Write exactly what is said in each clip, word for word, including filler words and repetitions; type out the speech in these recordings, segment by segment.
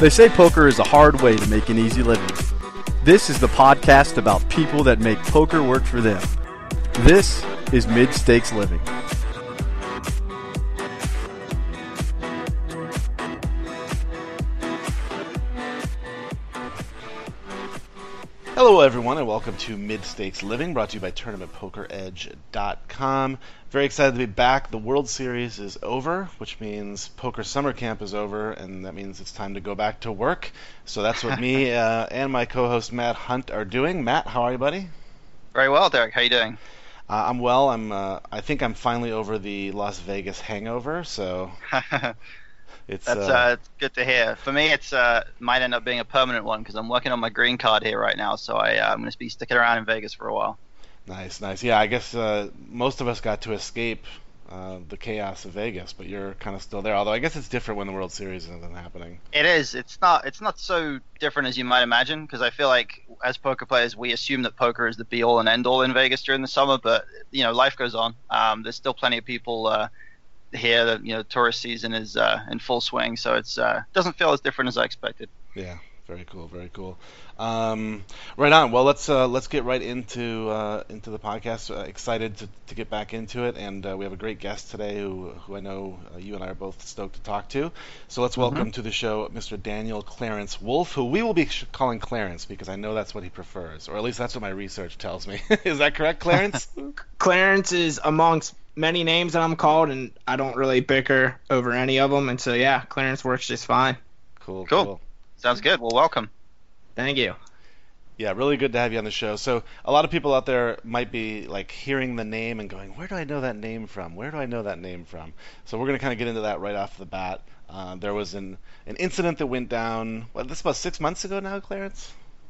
They say poker is a hard way to make an easy living. This is the podcast about people that make poker work for them. This is Mid-Stakes Living. Hello everyone and welcome to Mid-Stakes Living, brought to you by Tournament Poker Edge dot com. Very excited to be back. The World Series is over, which means Poker Summer Camp is over, and that means it's time to go back to work. So that's what me uh, and my co-host Matt Hunt are doing. Matt, how are you, buddy? Very well, Derek. How are you doing? Uh, I'm well. I'm. Uh, I think I'm finally over the Las Vegas hangover, so... It's, That's uh, uh, it's good to hear. For me, it's uh, might end up being a permanent one because I'm working on my green card here right now, so I, uh, I'm going to be sticking around in Vegas for a while. Nice, nice. Yeah, I guess uh, most of us got to escape uh, the chaos of Vegas, but you're kind of still there. Although I guess it's different when the World Series isn't happening. It is. It's not. It's not so different as you might imagine because I feel like as poker players, we assume that poker is the be all and end all in Vegas during the summer, but you know, life goes on. Um, there's still plenty of people. Uh, Here, the you know tourist season is uh, in full swing, so it's uh, doesn't feel as different as I expected. Yeah, very cool, very cool. Um, right on. Well, let's uh, let's get right into uh, into the podcast. Uh, excited to, to get back into it, and uh, we have a great guest today who who I know uh, you and I are both stoked to talk to. So let's welcome mm-hmm. to the show Mister Daniel Clarence Wolfe, who we will be sh- calling Clarence because I know that's what he prefers, or at least that's what my research tells me. Is that correct, Clarence? Clarence is amongst many names that I'm called, and I don't really bicker over any of them, and so yeah, Clarence works just fine. Cool, cool. cool. Sounds good. Well, welcome. Thank you. Yeah, really good to have you on the show. So a lot of people out there might be like hearing the name and going, where do I know that name from? Where do I know that name from? So we're going to kind of get into that right off the bat. Uh, there was an, an incident that went down, what, this about six months ago now, Clarence?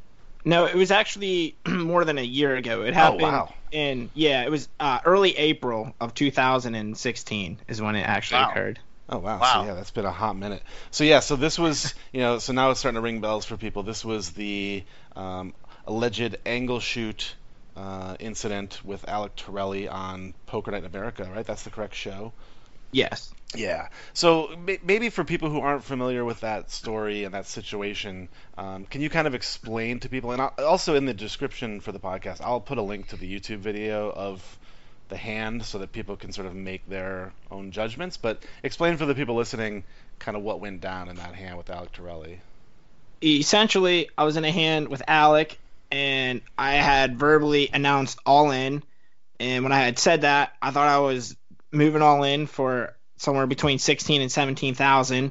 No, it was actually more than a year ago. It happened oh, wow. in, yeah, it was uh, early April of two thousand sixteen is when it actually wow. occurred. Oh, wow. wow. So, yeah, that's been a hot minute. So, yeah, so this was, you know, so now it's starting to ring bells for people. This was the um, alleged angle shoot uh, incident with Alec Torelli on Poker Night in America, right? That's the correct show? Yes. Yeah. So maybe for people who aren't familiar with that story and that situation, um, can you kind of explain to people, and I'll, also in the description for the podcast, I'll put a link to the YouTube video of the hand so that people can sort of make their own judgments, but explain for the people listening kind of what went down in that hand with Alec Torelli. Essentially, I was in a hand with Alec, and I had verbally announced all in, and when I had said that, I thought I was moving all in for somewhere between sixteen and seventeen thousand.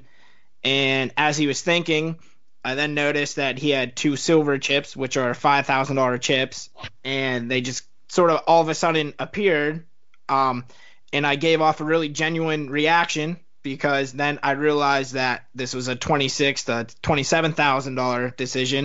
And as he was thinking, I then noticed that he had two silver chips, which are five thousand dollars chips, and they just sort of all of a sudden appeared. Um, and I gave off a really genuine reaction because then I realized that this was a twenty-six thousand to twenty-seven thousand dollars decision.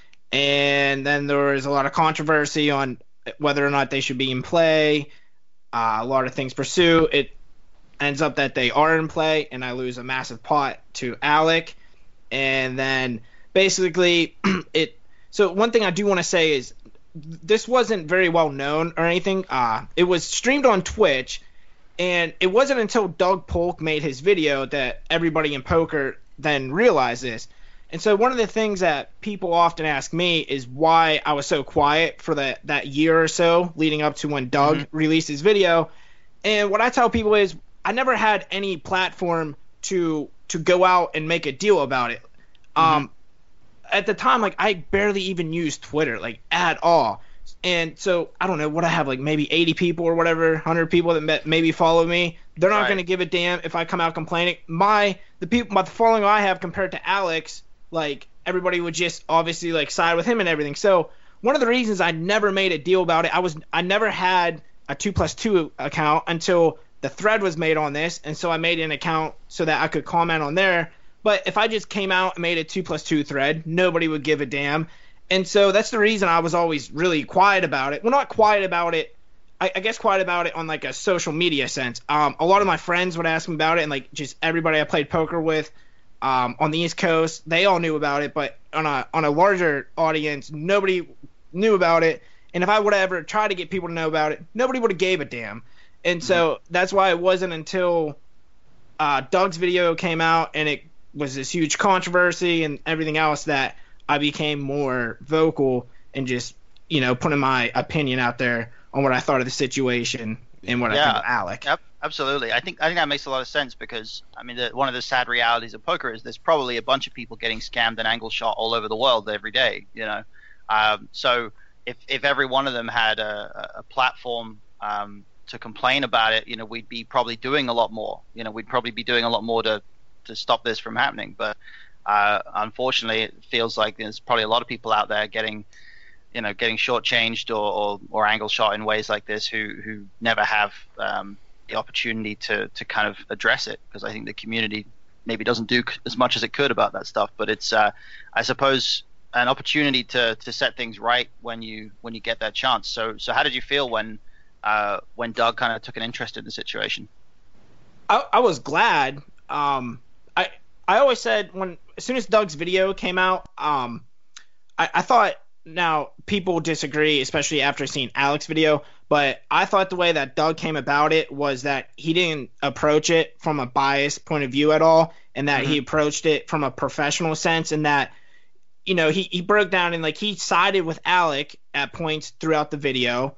And then there was a lot of controversy on whether or not they should be in play. Uh, a lot of things pursue. It ends up that they are in play, and I lose a massive pot to Alec. And then basically it – so one thing I do want to say is this wasn't very well known or anything. Uh, it was streamed on Twitch, and it wasn't until Doug Polk made his video that everybody in poker then realized this. And so one of the things that people often ask me is why I was so quiet for that, that year or so leading up to when Doug mm-hmm. released his video. And what I tell people is I never had any platform to to go out and make a deal about it. Mm-hmm. Um, at the time, like I barely even used Twitter, like at all. And so I don't know what I have, like maybe eighty people or whatever, one hundred people that maybe follow me. They're not right. going to give a damn if I come out complaining. My the people, my the following I have compared to Alex, like everybody would just obviously like side with him and everything. So one of the reasons I never made a deal about it, I was I never had a two plus two account until the thread was made on this, and so I made an account so that I could comment on there. But if I just came out and made a two plus two thread, nobody would give a damn. And so that's the reason I was always really quiet about it. Well, not quiet about it. I, I guess quiet about it on like a social media sense. Um, a lot of my friends would ask me about it, and like just everybody I played poker with um, on the East Coast, they all knew about it. But on a on a larger audience, nobody knew about it. And if I would have ever tried to get people to know about it, nobody would have gave a damn. And so that's why it wasn't until uh, Doug's video came out and it was this huge controversy and everything else that I became more vocal and just, you know, putting my opinion out there on what I thought of the situation and what Yeah. I think of Alec. Yep, absolutely. I think I think that makes a lot of sense because I mean, the, one of the sad realities of poker is there's probably a bunch of people getting scammed and angle shot all over the world every day. You know, um, so if if every one of them had a, a platform um, to complain about it, you know, we'd be probably doing a lot more. You know, we'd probably be doing a lot more to to stop this from happening. But uh, unfortunately, it feels like there's probably a lot of people out there getting. You know, getting shortchanged or, or, or angle shot in ways like this who, who never have um, the opportunity to, to kind of address it because I think the community maybe doesn't do as much as it could about that stuff. But it's, uh, I suppose, an opportunity to, to set things right when you when you get that chance. So so how did you feel when uh, when Doug kind of took an interest in the situation? I, I was glad. Um, I I always said when as soon as Doug's video came out, um, I, I thought. Now, people disagree, especially after seeing Alec's video, but I thought the way that Doug came about it was that he didn't approach it from a biased point of view at all, and that mm-hmm. he approached it from a professional sense, and that, you know, he, he broke down and, like, he sided with Alec at points throughout the video,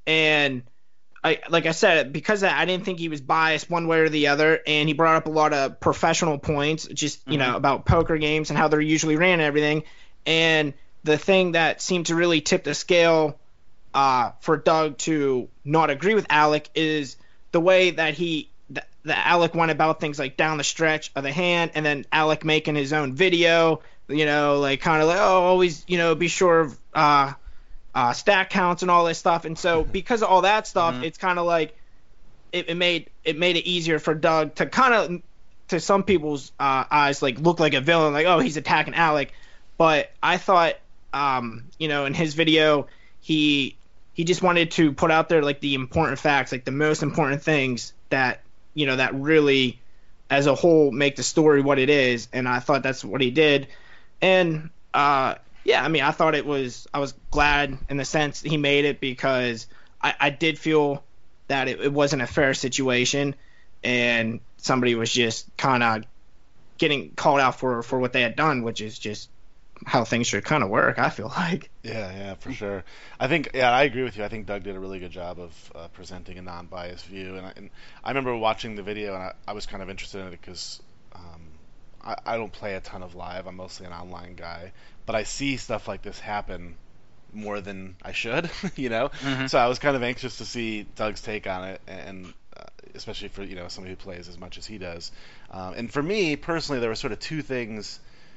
and I, like I said, because of that, I didn't think he was biased one way or the other, and he brought up a lot of professional points, just, you mm-hmm. know, about poker games and how they're usually ran and everything, and the thing that seemed to really tip the scale uh, for Doug to not agree with Alec is the way that he that, that Alec went about things like down the stretch of the hand, and then Alec making his own video, you know, like kind of like, oh, always, you know, be sure of uh, uh, stack counts and all this stuff. And so because of all that stuff, mm-hmm. it's kind of like it, it made it made it easier for Doug to kind of, to some people's uh, eyes, like look like a villain, like, oh, he's attacking Alec. But I thought, Um, you know, in his video, he he just wanted to put out there like the important facts, like the most important things that, you know, that really, as a whole, make the story what it is. And I thought that's what he did. And uh, yeah, I mean, I thought it was, I was glad in the sense he made it because I, I did feel that it, it wasn't a fair situation, and somebody was just kind of getting called out for for what they had done, which is just how things should kind of work, I feel like. Yeah, yeah, for sure. I think, yeah, I agree with you. I think Doug did a really good job of uh, presenting a non-biased view. And I, and I remember watching the video, and I, I was kind of interested in it because um, I, I don't play a ton of live. I'm mostly an online guy. But I see stuff like this happen more than I should, you know? Mm-hmm. So I was kind of anxious to see Doug's take on it, and uh, especially for, you know, somebody who plays as much as he does. Um, and for me, personally, there were sort of two things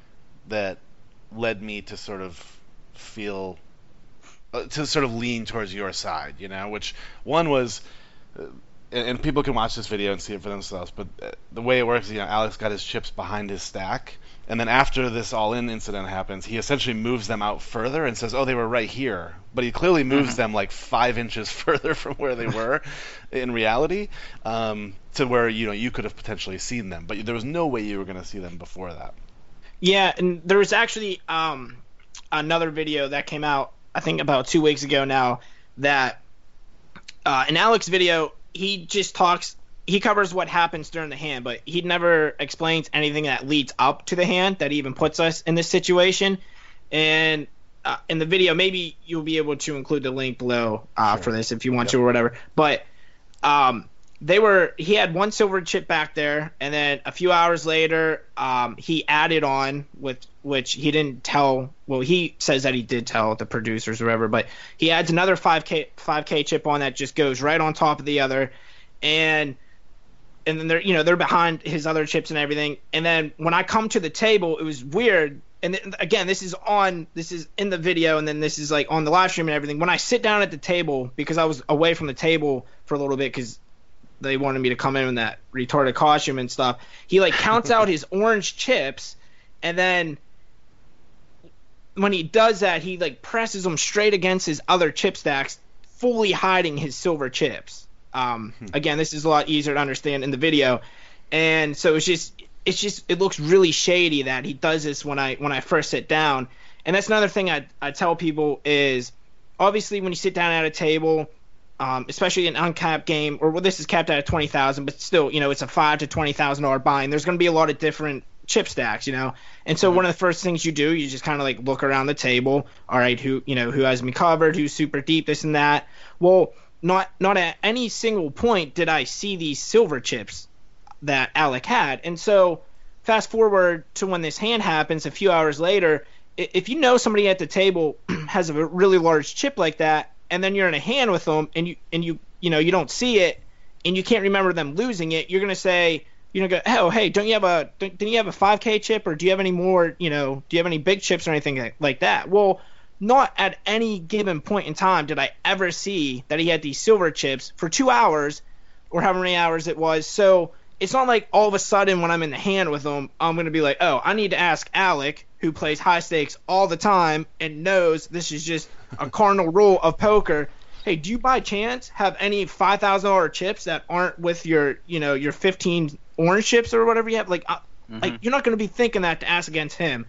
that led me to sort of feel uh, to sort of lean towards your side, you know, which one was uh, and, and people can watch this video and see it for themselves, but uh, the way it works, you know, Alex got his chips behind his stack, and then after this all-in incident happens, he essentially moves them out further and says, oh, they were right here, but he clearly moves mm-hmm. them like five inches further from where they were in reality, um, to where, you know, you could have potentially seen them, but there was no way you were going to see them before that. Yeah, and there was actually um, another video that came out, I think about two weeks ago now, that uh, in Alex's video, he just talks, he covers what happens during the hand, but he never explains anything that leads up to the hand that even puts us in this situation. And uh, in the video, maybe you'll be able to include the link below uh, sure. for this if you want yep. to or whatever. But um, they were he had one silver chip back there, and then a few hours later um he added on, with which he didn't tell, well, he says that he did tell the producers or whatever, but he adds another five K five K chip on that just goes right on top of the other, and and then they're, you know, they're behind his other chips and everything. And then when I come to the table, it was weird, and th- again, this is on this is in the video, and then this is like on the live stream and everything. When I sit down at the table, because I was away from the table for a little bit because they wanted me to come in in that retarded costume and stuff, he like counts out his orange chips, and then when he does that, he like presses them straight against his other chip stacks, fully hiding his silver chips. Um, again, this is a lot easier to understand in the video, and so it's just it's just it looks really shady that he does this when I when I first sit down. And that's another thing I I tell people is, obviously when you sit down at a table, Um, especially an uncapped game, or well, this is capped at twenty thousand, but still, you know, it's a five to twenty thousand dollar buy-in. There's going to be a lot of different chip stacks, you know. And so one of the first things you do, you just kind of like look around the table. All right, who you know who has me covered, who's super deep, this and that. Well, not not at any single point did I see these silver chips that Alec had. And so fast forward to when this hand happens a few hours later, if you know somebody at the table has a really large chip like that, and then you're in a hand with them and you and you you know you don't see it and you can't remember them losing it, you're gonna say, you know, go, oh, hey, don't you have a, don't, don't you have a five K chip, or do you have any more, you know, do you have any big chips or anything like that? Well, not at any given point in time did I ever see that he had these silver chips for two hours or however many hours it was. So it's not like all of a sudden when I'm in the hand with him, I'm going to be like, oh, I need to ask Alec, who plays high stakes all the time and knows this is just a cardinal rule of poker. Hey, do you by chance have any five thousand dollars chips that aren't with your, you know, your fifteen orange chips or whatever you have? Like, uh, mm-hmm. like you're not going to be thinking that to ask against him.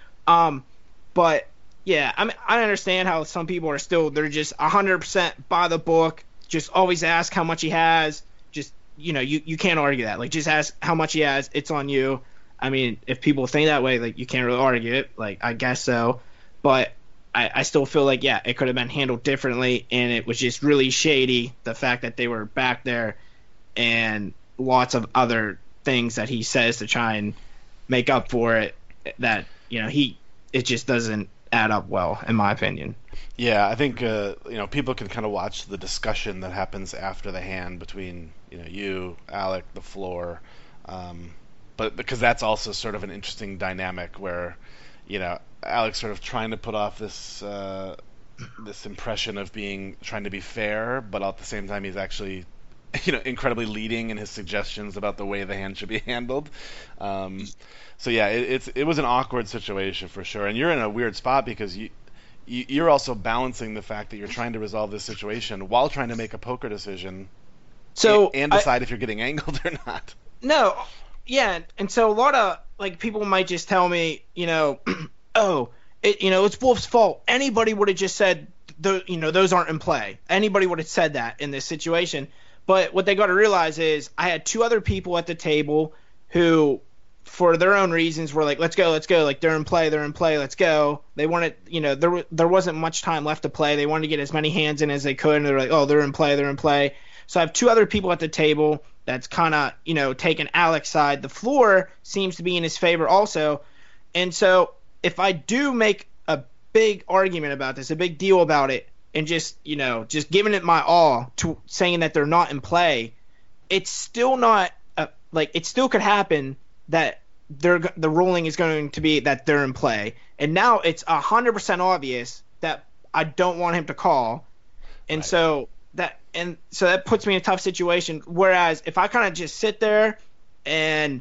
Um, but yeah, I mean, I understand how some people are still, they're just one hundred percent by the book. Just always ask how much he has. Just, you know, you, you can't argue that. Like, just ask how much he has. It's on you. I mean, if people think that way, like, you can't really argue it. Like, I guess so. But I, I still feel like, yeah, it could have been handled differently, and it was just really shady, the fact that they were back there, and lots of other things that he says to try and make up for it that, you know, he it just doesn't add up well, in my opinion. Yeah, I think uh, you know, people can kind of watch the discussion that happens after the hand between, you know, you, Alec, the floor, um, but because that's also sort of an interesting dynamic where, you know, Alec's sort of trying to put off this uh, this impression of being trying to be fair, but at the same time he's actually, you know, incredibly leading in his suggestions about the way the hand should be handled. Um, so yeah, it, it's it was an awkward situation for sure, and you're in a weird spot because you, you you're also balancing the fact that you're trying to resolve this situation while trying to make a poker decision, so and, and decide I, if you're getting angled or not. No, yeah, and so a lot of like people might just tell me, you know, oh, it, you know, it's Wolf's fault. Anybody would have just said, the, you know, those aren't in play. Anybody would have said that in this situation. But what they got to realize is I had two other people at the table who, for their own reasons, were like, let's go, let's go. Like, they're in play, they're in play, let's go. They wanted, you know, there there wasn't much time left to play. They wanted to get as many hands in as they could, and they're like, oh, they're in play, they're in play. So I have two other people at the table that's kind of, you know, taking Alec's side. The floor seems to be in his favor also. And so if I do make a big argument about this, a big deal about it, and just, you know, just giving it my all to saying that they're not in play, it's still not a, like it still could happen that they're the ruling is going to be that they're in play, and now it's a hundred percent obvious that I don't want him to call, and right. so that and so that puts me in a tough situation. Whereas if I kind of just sit there and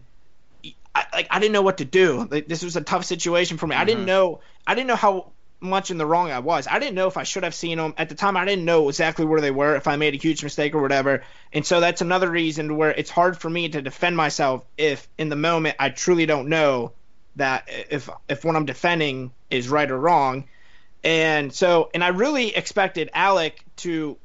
I, like I didn't know what to do, like this was a tough situation for me. Mm-hmm. I didn't know I didn't know how much in the wrong I was. I didn't know if I should have seen them at the time. I didn't know exactly where they were, if I made a huge mistake or whatever. And so that's another reason where it's hard for me to defend myself if in the moment I truly don't know that if if what I'm defending is right or wrong. And so and I really expected Alec to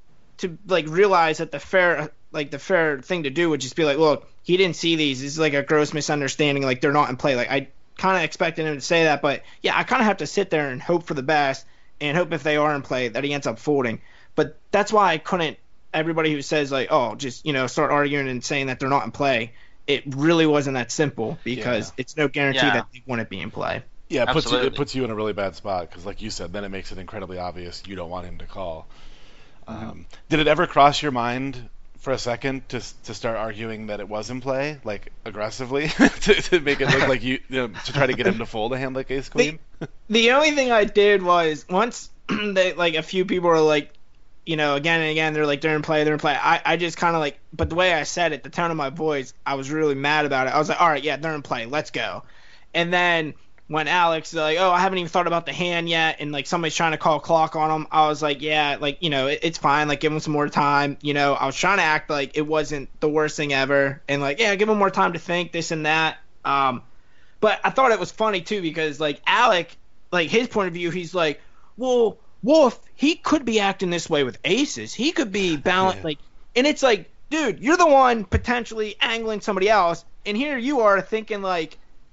to like realize that the fair like the fair thing to do would just be like, look, he didn't see these. This is like a gross misunderstanding. Like they're not in play. Like I kind of expected him to say that, but yeah, I kind of have to sit there and hope for the best and hope if they are in play that he ends up folding. But that's why I couldn't. Everybody who says like, oh, just you know, start arguing and saying that they're not in play, it really wasn't that simple because yeah. it's no guarantee yeah. that they wouldn't be in play. Yeah, it puts you, it puts you in a really bad spot because, like you said, then it makes it incredibly obvious you don't want him to call. Mm-hmm. Um, did it ever cross your mind for a second to to start arguing that it was in play, like aggressively, to, to make it look like you, you know, to try to get him to fold a hand like ace queen? The, the only thing I did was once they like a few people were like, you know, again and again, they're like they're in play, they're in play. I, I just kind of like, but the way I said it, the tone of my voice, I was really mad about it. I was like, all right, yeah, they're in play, let's go. And then when Alex is like, oh, I haven't even thought about the hand yet, and like somebody's trying to call clock on him, I was like, yeah, like, you know, it, it's fine, like give him some more time. You know, I was trying to act like it wasn't the worst thing ever, and like, yeah, give him more time to think, this and that. Um, but I thought it was funny too because like Alec, like his point of view, he's like, well, Wolf, he could be acting this way with aces. He could be balanced, yeah. like, and it's like, dude, you're the one potentially angling somebody else, and here you are thinking like,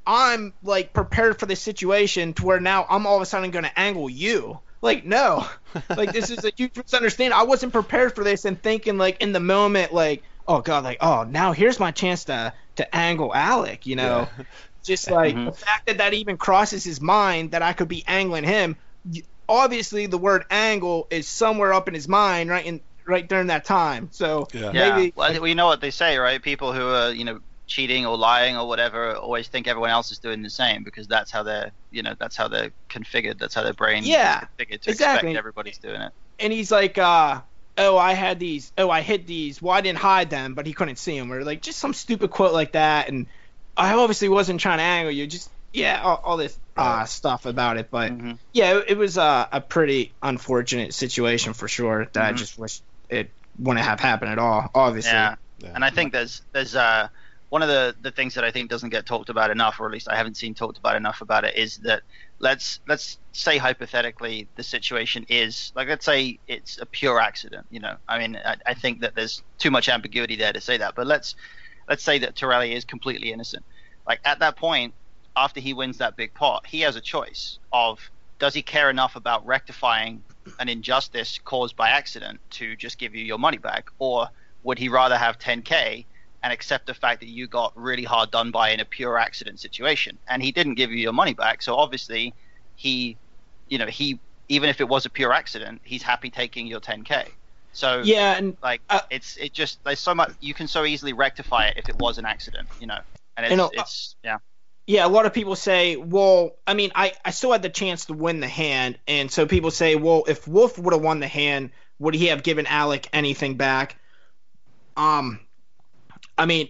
I'm like prepared for this situation to where now I'm all of a sudden going to angle you. Like, no, like this is a huge misunderstanding. I wasn't prepared for this and thinking like in the moment, like, oh God, like, oh, now here's my chance to, to angle Alec, you know, Yeah. just like Mhm. the fact that that even crosses his mind that I could be angling him. Obviously the word angle is somewhere up in his mind, right? In, right during that time. So Yeah. Yeah. maybe, Well, we know what they say, right? People who are, you know, cheating or lying or whatever always think everyone else is doing the same because that's how they're, you know, that's how they're configured. That's how their brain Yeah, is configured to exactly. expect everybody's doing it. and he's like, uh, oh, I had these, oh, I hid these, well, I didn't hide them, but he couldn't see them, or like just some stupid quote like that, and I obviously wasn't trying to angle you, just, yeah, all, all this uh, stuff about it, but Mhm. yeah, it, it was uh, a pretty unfortunate situation for sure, that I Mhm. just wish it wouldn't have happened at all, obviously. Yeah. Yeah. And I think there's there's uh one of the, the things that I think doesn't get talked about enough, or at least I haven't seen talked about enough about it, is that let's let's say hypothetically the situation is like, let's say it's a pure accident. You know, I mean, I, I think that there's too much ambiguity there to say that, but let's let's say that Torelli is completely innocent. Like at that point, after he wins that big pot, he has a choice of, does he care enough about rectifying an injustice caused by accident to just give you your money back, or would he rather have ten K and accept the fact that you got really hard done by in a pure accident situation? And he didn't give you your money back, so obviously he, you know, he, even if it was a pure accident, he's happy taking your ten K. So Yeah, and like uh, it's it just, there's so much, you can so easily rectify it if it was an accident, you know. And it's, You know, it's yeah. yeah, a lot of people say, well, I mean, I, I still had the chance to win the hand, and so people say, well, if Wolf would have won the hand, would he have given Alec anything back? Um, I mean,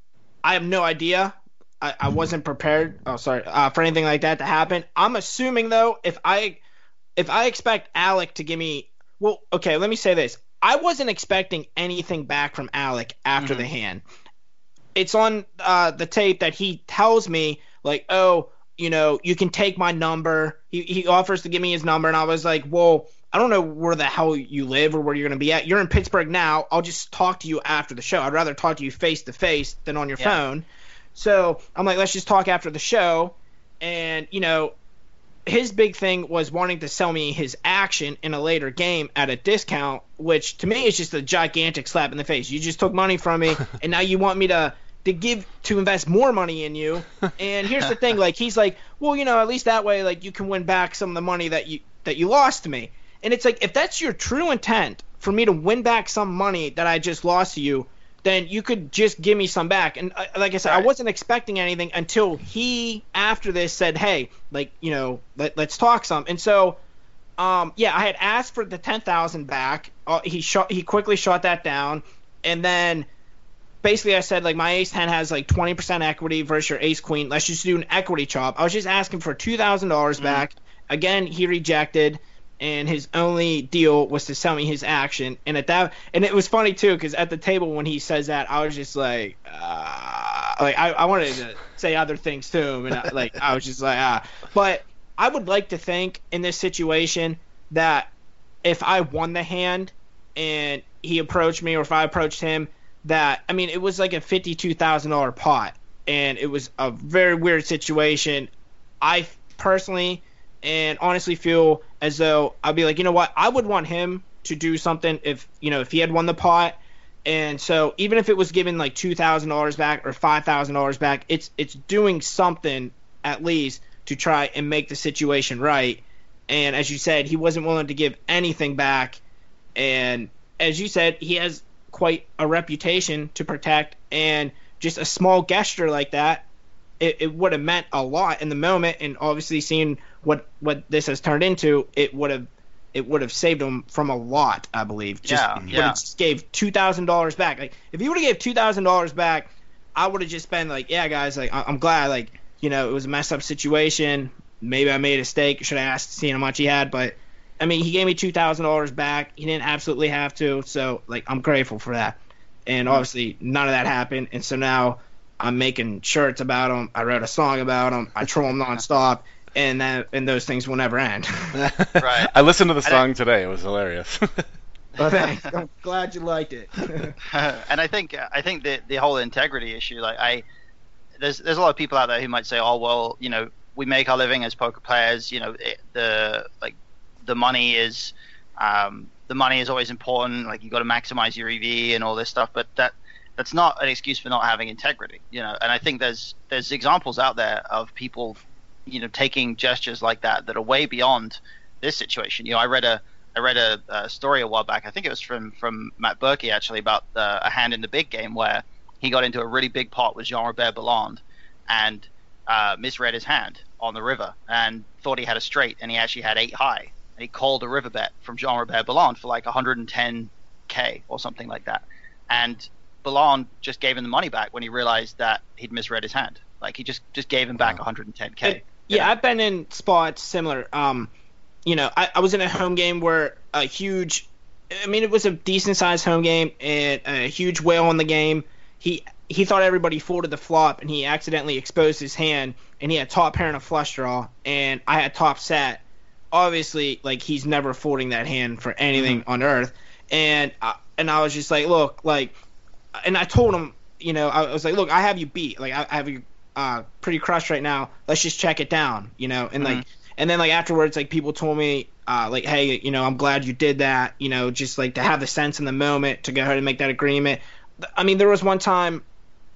I have no idea. I, I wasn't prepared. Oh, sorry, uh, for anything like that to happen. I'm assuming though, if I if I expect Alec to give me, well, okay, let me say this: I wasn't expecting anything back from Alec after Mhm. the hand. It's on uh, the tape that he tells me like, oh, you know, you can take my number. He he offers to give me his number, and I was like, well, I don't know where the hell you live or where you're going to be at. You're in Pittsburgh now. I'll just talk to you after the show. I'd rather talk to you face to face than on your Yeah. phone. So I'm like, let's just talk after the show. And, you know, his big thing was wanting to sell me his action in a later game at a discount, which to me is just a gigantic slap in the face. You just took money from me, and now you want me to to give to invest more money in you. And here's the thing, like he's like, well, you know, at least that way, like you can win back some of the money that you that you lost to me. And it's like, if that's your true intent for me to win back some money that I just lost to you, then you could just give me some back. And uh, like I said, Right. I wasn't expecting anything until he, after this, said, hey, like, you know, let, let's talk some. And so, um, yeah, I had asked for the ten thousand back. Uh, he shot, he quickly shot that down. And then basically I said, like, my ace ten has like twenty percent equity versus your ace queen. Let's just do an equity chop. I was just asking for two thousand dollars Mhm. back. Again, he rejected. And his only deal was to sell me his action. And at that, and it was funny too, because at the table when he says that, I was just like, uh, like I, I wanted to say other things to him, and I, like I was just like, ah. But I would like to think in this situation that if I won the hand and he approached me, or if I approached him, that I mean, it was like a fifty-two thousand dollar pot, and it was a very weird situation. I personally and honestly feel as though I'd be like, you know what, I would want him to do something if, you know, if he had won the pot. And so even if it was given like two thousand dollars back or five thousand dollars back, it's it's doing something at least to try and make the situation right. And as you said, he wasn't willing to give anything back. And as you said, he has quite a reputation to protect, and just a small gesture like that, it, it would have meant a lot in the moment. And obviously seeing what what this has turned into, it would have it would have saved him from a lot, I believe. Just, Yeah, would yeah. have just gave two thousand dollars back. Like if he would have gave two thousand dollars back, I would have just been like, yeah, guys, like I- I'm glad, like, you know, it was a messed up situation. Maybe I made a mistake. Should have asked, seen how much he had, but I mean, he gave me two thousand dollars back. He didn't absolutely have to, so like I'm grateful for that. And obviously none of that happened, and so now I'm making shirts about him. I wrote a song about him. I troll him nonstop. And that, and those things will never end. Right. I listened to the I song today. It was hilarious. Well, thanks. I'm glad you liked it. And I think I think the the whole integrity issue, like I, there's there's a lot of people out there who might say, oh well, you know, we make our living as poker players. You know, it, the like the money is um, the money is always important. Like you got to maximize your E V and all this stuff. But that that's not an excuse for not having integrity. You know, and I think there's there's examples out there of people, you know, taking gestures like that that are way beyond this situation. You know, I read a I read a, a story a while back. I think it was from from Matt Berkey actually about uh, a hand in the big game where he got into a really big pot with Jean-Robert Balland and uh, misread his hand on the river and thought he had a straight, and he actually had eight high. And he called a river bet from Jean-Robert Balland for like one hundred ten K or something like that. And Balland just gave him the money back when he realized that he'd misread his hand. Like he just, just gave him back Wow. one hundred ten K. It, yeah, I've been in spots similar. Um, you know, I, I was in a home game where a huge, I mean, it was a decent sized home game and a huge whale in the game. He he thought everybody folded the flop, and he accidentally exposed his hand, and he had top pair and a flush draw, and I had top set. Obviously, like, he's never folding that hand for anything Mm-hmm. on earth. And I, and I was just like, look, like, and I told him, you know, I was like, look, I have you beat. Like, I, I have you uh, pretty crushed right now. Let's just check it down, you know? And, Mhm. like, and then, like, afterwards, like, people told me, uh, like, hey, you know, I'm glad you did that, you know, just, like, to have the sense in the moment to go ahead and make that agreement. I mean, there was one time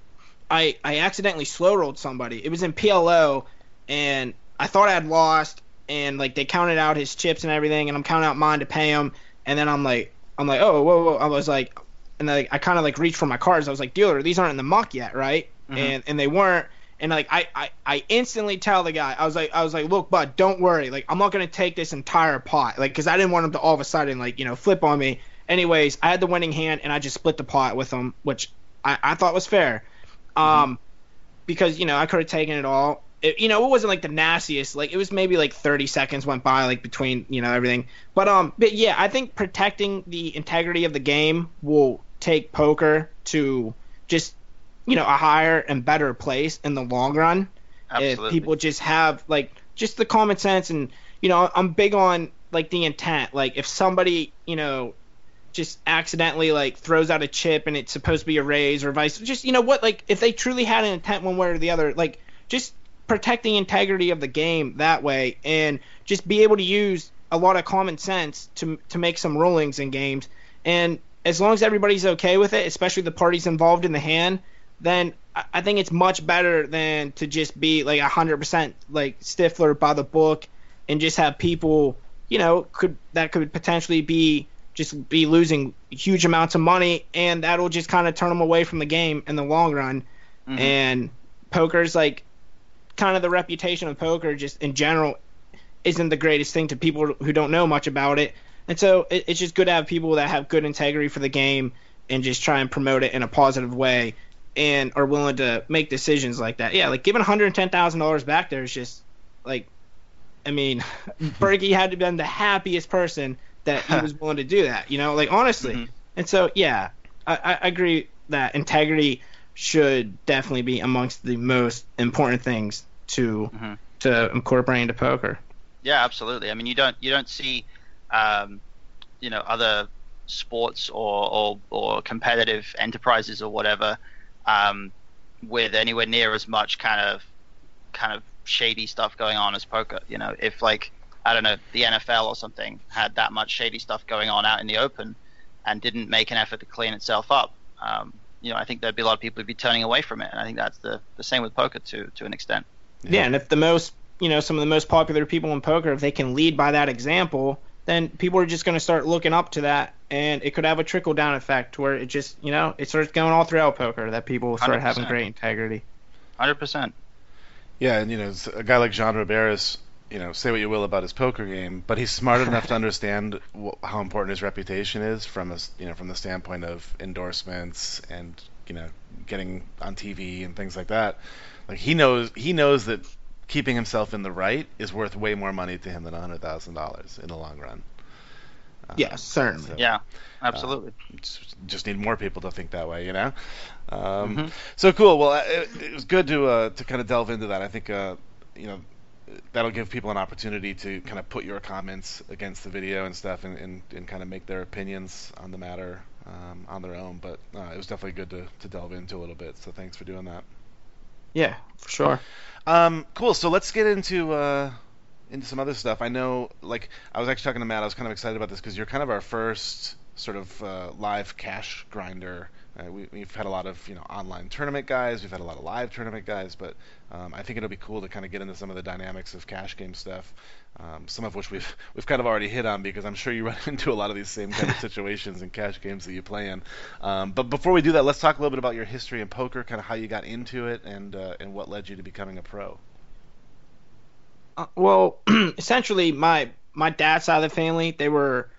I I accidentally slow rolled somebody. It was in P L O, and I thought I had lost, and like they counted out his chips and everything, and I'm counting out mine to pay him, and then I'm like I'm like oh whoa whoa I was like, and like I kind of like reached for my cards. I was like, dealer, these aren't in the muck yet, right? Mhm. And and they weren't. And like I, I, I instantly tell the guy, I was like I was like, look, bud, don't worry. Like I'm not gonna take this entire pot, like, because I didn't want him to all of a sudden like you know flip on me. Anyways, I had the winning hand, and I just split the pot with him, which I, I thought was fair. Um, because, you know, I could have taken it all. It, you know, it wasn't like the nastiest. Like, it was maybe like thirty seconds went by, like, between, you know, everything. But, um, but yeah, I think protecting the integrity of the game will take poker to just, you know, a higher and better place in the long run. Absolutely. If people just have, like, just the common sense. And, you know, I'm big on, like, the intent. Like, if somebody, you know, just accidentally like throws out a chip and it's supposed to be a raise or vice, just, you know what, like if they truly had an intent one way or the other, like just protect the integrity of the game that way, and just be able to use a lot of common sense to to make some rulings in games. And as long as everybody's okay with it, especially the parties involved in the hand, then I, I think it's much better than to just be like one hundred percent like Stifler by the book and just have people, you know, could that could potentially be just be losing huge amounts of money, and that'll just kind of turn them away from the game in the long run. Mhm. And poker's like kind of the reputation of poker just in general isn't the greatest thing to people who don't know much about it. And so it, it's just good to have people that have good integrity for the game and just try and promote it in a positive way and are willing to make decisions like that. Yeah, like giving one hundred ten thousand dollars back there is just like, I mean, Berkey had to have been the happiest person that he was willing to do that, you know, like honestly. Mhm. And so, yeah, I, I agree that integrity should definitely be amongst the most important things to Mhm. to incorporate into poker. Yeah, absolutely. I mean, you don't you don't see, um, you know, other sports or, or or competitive enterprises or whatever, um, with anywhere near as much kind of kind of shady stuff going on as poker. You know, if like I don't know, the N F L or something had that much shady stuff going on out in the open and didn't make an effort to clean itself up, um, you know, I think there'd be a lot of people who'd be turning away from it. And I think that's the, the same with poker to to an extent. Yeah, and if the most, you know, some of the most popular people in poker, if they can lead by that example, then people are just going to start looking up to that, and it could have a trickle down effect where it just, you know, it starts going all throughout poker that people start one hundred having percent. great integrity. one hundred percent. Yeah, and you know, a guy like Jean Robert is, you know, say what you will about his poker game, but he's smart enough to understand wh- how important his reputation is from a, you know, from the standpoint of endorsements and, you know, getting on T V and things like that. Like he knows he knows that keeping himself in the right is worth way more money to him than a hundred thousand dollars in the long run. Uh, Yes, certainly. so, Yeah, absolutely. just, just need more people to think that way, you know. Um, Mhm. So cool. Well, it, it was good to uh, to kind of delve into that. I think uh, you know that'll give people an opportunity to kind of put your comments against the video and stuff, and, and, and kind of make their opinions on the matter um, on their own. But uh, it was definitely good to, to delve into a little bit. So thanks for doing that. Yeah, for sure. Um, cool. So let's get into uh, into some other stuff. I know, like, I was actually talking to Matt. I was kind of excited about this because you're kind of our first sort of uh, live cash grinder. Uh, we, we've had a lot of you know online tournament guys. We've had a lot of live tournament guys, but um, I think it'll be cool to kind of get into some of the dynamics of cash game stuff. Um, some of which we've we've kind of already hit on because I'm sure you run into a lot of these same kind of situations in cash games that you play in. Um, but before we do that, let's talk a little bit about your history in poker, kind of how you got into it, and uh, and what led you to becoming a pro. Uh, well, essentially, my my dad's side of the family, they were.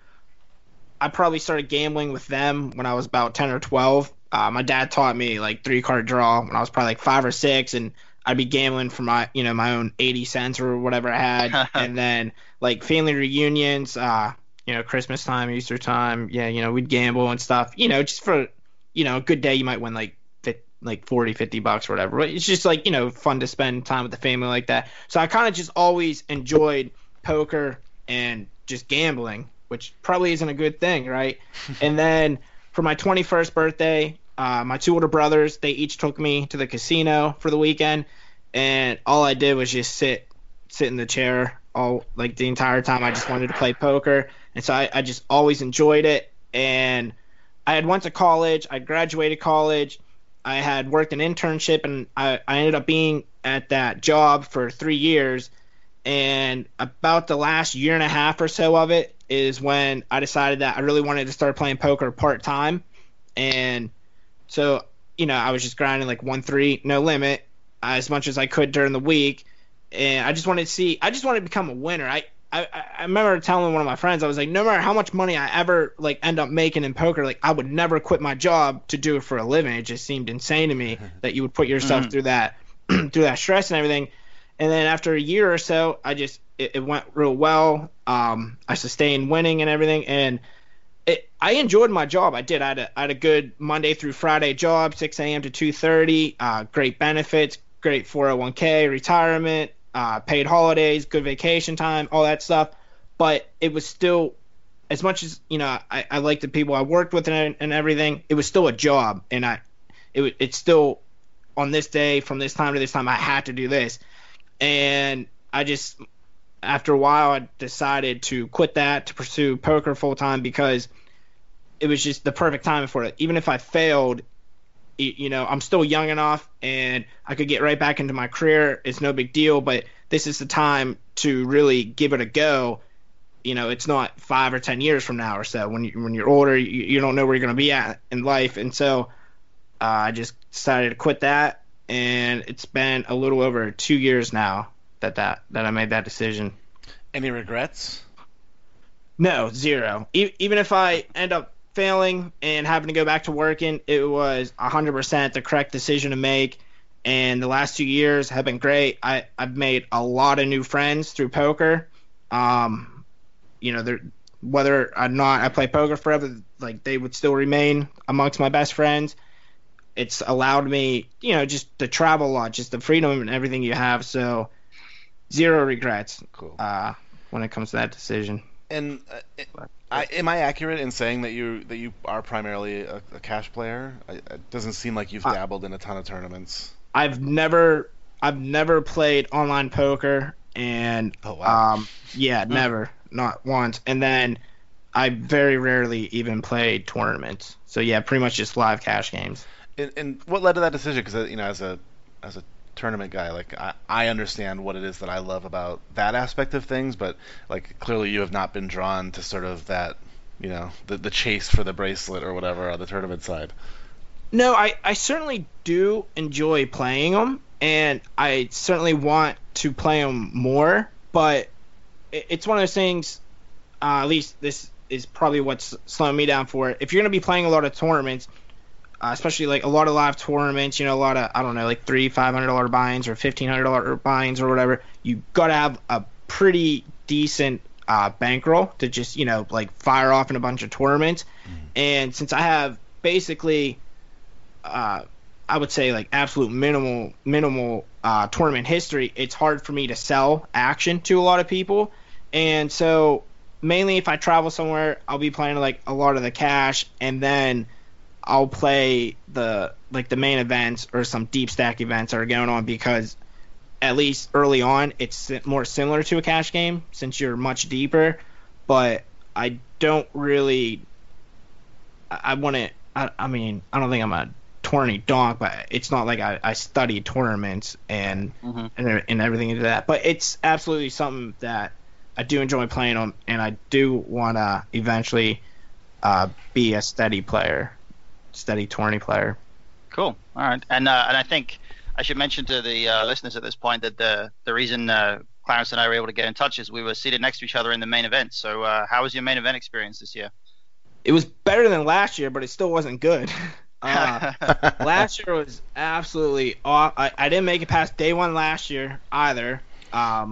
I probably started gambling with them when I was about ten or twelve. Uh, my dad taught me like three card draw when I was probably like five or six, and I'd be gambling for my, you know, my own eighty cents or whatever I had. And then like family reunions, uh, you know, Christmas time, Easter time. Yeah. You know, we'd gamble and stuff, you know, just for, you know, a good day. You might win like, like forty, fifty bucks or whatever. But it's just like, you know, fun to spend time with the family like that. So I kind of just always enjoyed poker and just gambling, which probably isn't a good thing. Right. And then for my twenty-first birthday, uh, my two older brothers, they each took me to the casino for the weekend. And all I did was just sit, sit in the chair all like the entire time. I just wanted to play poker. And so I, I just always enjoyed it. And I had went to college. I graduated college. I had worked an internship, and I, I ended up being at that job for three years. And about the last year and a half or so of it is when I decided that I really wanted to start playing poker part-time. And so, you know, I was just grinding like one three, no limit, as much as I could during the week. And I just wanted to see – I just wanted to become a winner. I, I, I remember telling one of my friends, I was like, no matter how much money I ever like end up making in poker, like I would never quit my job to do it for a living. It just seemed insane to me that you would put yourself mm-hmm. through that through that stress and everything. And then after a year or so, I just it, it went real well. Um, I sustained winning and everything, and it, I enjoyed my job. I did. I had a, I had a good Monday through Friday job, six a.m. to two thirty. Uh, great benefits, great four oh one k, retirement. Uh, paid holidays, good vacation time, all that stuff. But it was still, as much as, you know, I, I liked the people I worked with and, and everything, it was still a job. And I, it, it's still on this day, from this time to this time, I had to do this. And I just, after a while, I decided to quit that to pursue poker full time because it was just the perfect time for it. Even if I failed, you know, I'm still young enough and I could get right back into my career. It's no big deal, but this is the time to really give it a go. You know, it's not five or ten years from now or so. When you when you're older, you, you don't know where you're going to be at in life, and so uh, I just decided to quit that. And it's been a little over two years now that that, that I made that decision. Any regrets? No, zero. E- even if I end up failing and having to go back to working, it was one hundred percent the correct decision to make. And the last two years have been great. I, I've made a lot of new friends through poker. Um, you know, whether or not I play poker forever, like they would still remain amongst my best friends. It's allowed me, you know, just to travel a lot, just the freedom and everything you have. So zero regrets. Cool. Uh, when it comes to that decision. And uh, I, am I accurate in saying that you that you are primarily a, a cash player? I, it doesn't seem like you've dabbled in a ton of tournaments. I've never I've never played online poker, and oh, wow. um yeah, hmm. never, not once. And then I very rarely even played tournaments. So yeah, pretty much just live cash games. And, and what led to that decision? Because you know, as a as a tournament guy, like I, I understand what it is that I love about that aspect of things, but like clearly you have not been drawn to sort of that, you know, the the chase for the bracelet or whatever on the tournament side. No, I, I certainly do enjoy playing them, and I certainly want to play them more, but it, it's one of those things, uh, at least this is probably what's slowing me down for it. If you're going to be playing a lot of tournaments, Uh, especially like a lot of live tournaments, you know, a lot of, I don't know, like three, five hundred dollar buy-ins or fifteen hundred dollar buy-ins or whatever. You got to have a pretty decent uh, bankroll to just, you know, like fire off in a bunch of tournaments. Mm. And since I have basically, uh, I would say like absolute minimal, minimal uh, tournament history, it's hard for me to sell action to a lot of people. And so mainly if I travel somewhere, I'll be playing like a lot of the cash, and then I'll play the like the main events or some deep stack events that are going on, because at least early on it's more similar to a cash game since you're much deeper. But I don't really. I, I want to. I, I mean, I don't think I'm a tourney donk, but it's not like I, I study tournaments and, Mm-hmm. and and everything into that. But it's absolutely something that I do enjoy playing on, and I do want to eventually uh, be a steady player, steady tourney player. Cool. All right. And uh, and I think I should mention to the uh, listeners at this point that the the reason uh, Clarence and I were able to get in touch is we were seated next to each other in the main event. So uh, how was your main event experience this year? It was better than last year, but it still wasn't good. Uh, last year was absolutely aw- I, I didn't make it past day one last year either, um,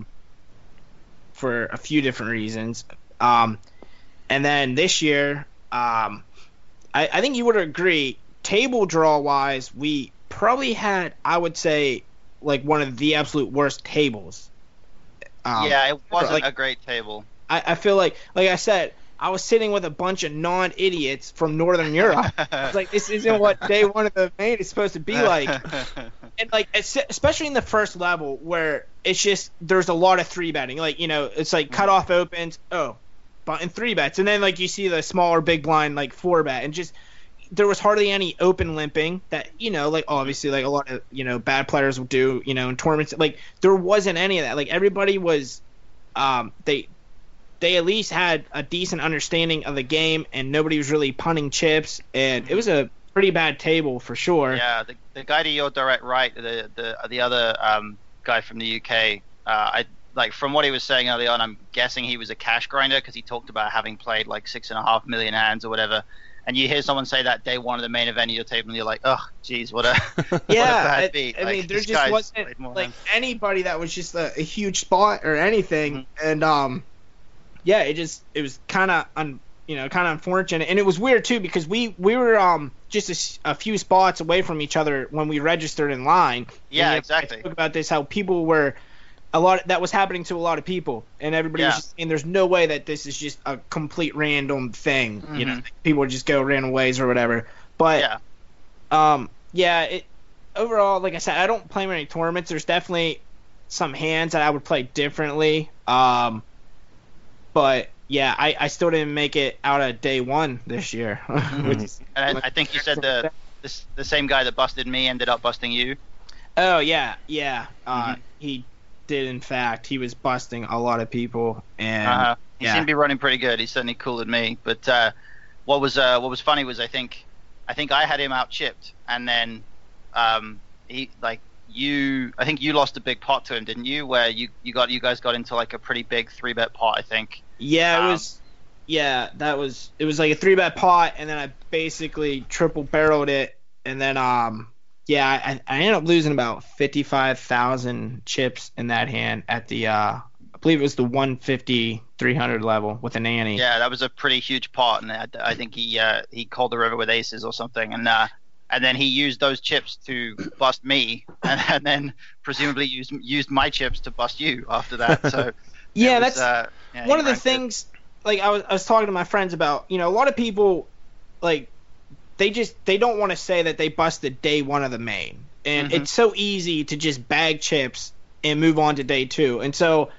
for a few different reasons. Um, and then this year, um, I, I think you would agree, table draw wise, we probably had, I would say, like one of the absolute worst tables. Um, yeah, it wasn't like, a great table. I, I feel like, like I said, I was sitting with a bunch of non-idiots from Northern Europe. It's like, this isn't what day one of the main is supposed to be like. And like, especially in the first level where it's just, there's a lot of three betting. Like, you know, it's like cutoff opens, oh, button three bets. And then like you see the smaller big blind, like four bet. And just, there was hardly any open limping that, you know, like obviously like a lot of, you know, bad players will do, you know, in tournaments. Like there wasn't any of that. Like everybody was, um, they, they at least had a decent understanding of the game, and nobody was really punting chips, and it was a pretty bad table for sure. Yeah, the, the guy to your direct right, the the the other um, guy from the U K, uh, I like from what he was saying early on, I'm guessing he was a cash grinder because he talked about having played like six and a half million hands or whatever. And you hear someone say that day one of the main event of your table, and you're like, oh, geez, what a what yeah. a bad I, beat. I like, mean, there this just guy's wasn't played more like hands. anybody that was just a, a huge spot or anything, Mm-hmm. and um. Yeah, it just it was kind of un, you know kind of unfortunate, and it was weird too because we we were um just a s- a, few spots away from each other when we registered in line. Yeah, And, exactly. I spoke about this, how people were a lot that was happening to a lot of people, and everybody Yeah. was just saying there's no way that this is just a complete random thing. You know, Mhm. people would just go random ways or whatever. But Yeah. um yeah, it overall, like I said, I don't play many tournaments. There's definitely some hands that I would play differently. Um. But yeah, I, I still didn't make it out of day one this year. Which is, And I, I think you said the this, the same guy that busted me ended up busting you. oh yeah, yeah. Uh, Mhm. He did in fact. He was busting a lot of people, and Uh, he yeah. seemed to be running pretty good. He certainly cooled me. But uh, what was uh, what was funny was I think I think I had him out chipped, and then um, he like you. I think you lost a big pot to him, didn't you? Where you, you got you guys got into like a pretty big three bet pot, I think. yeah, it um, was. Yeah, that was. It was like a three bet pot, and then I basically triple barreled it, and then um. Yeah, I, I ended up losing about fifty-five thousand chips in that hand at the, uh, I believe it was the one fifty, three hundred level with a nanny. Yeah, that was a pretty huge pot, and I, I think he uh, he called the river with aces or something, and uh, and then he used those chips to bust me, and, and then presumably used used my chips to bust you after that. So Yeah, it was, that's uh, yeah, one he of the ranked it. things. Like I was, I was talking to my friends about, you know, a lot of people, like, they just they don't want to say that they busted day one of the main, and Mhm. it's so easy to just bag chips and move on to day two. And so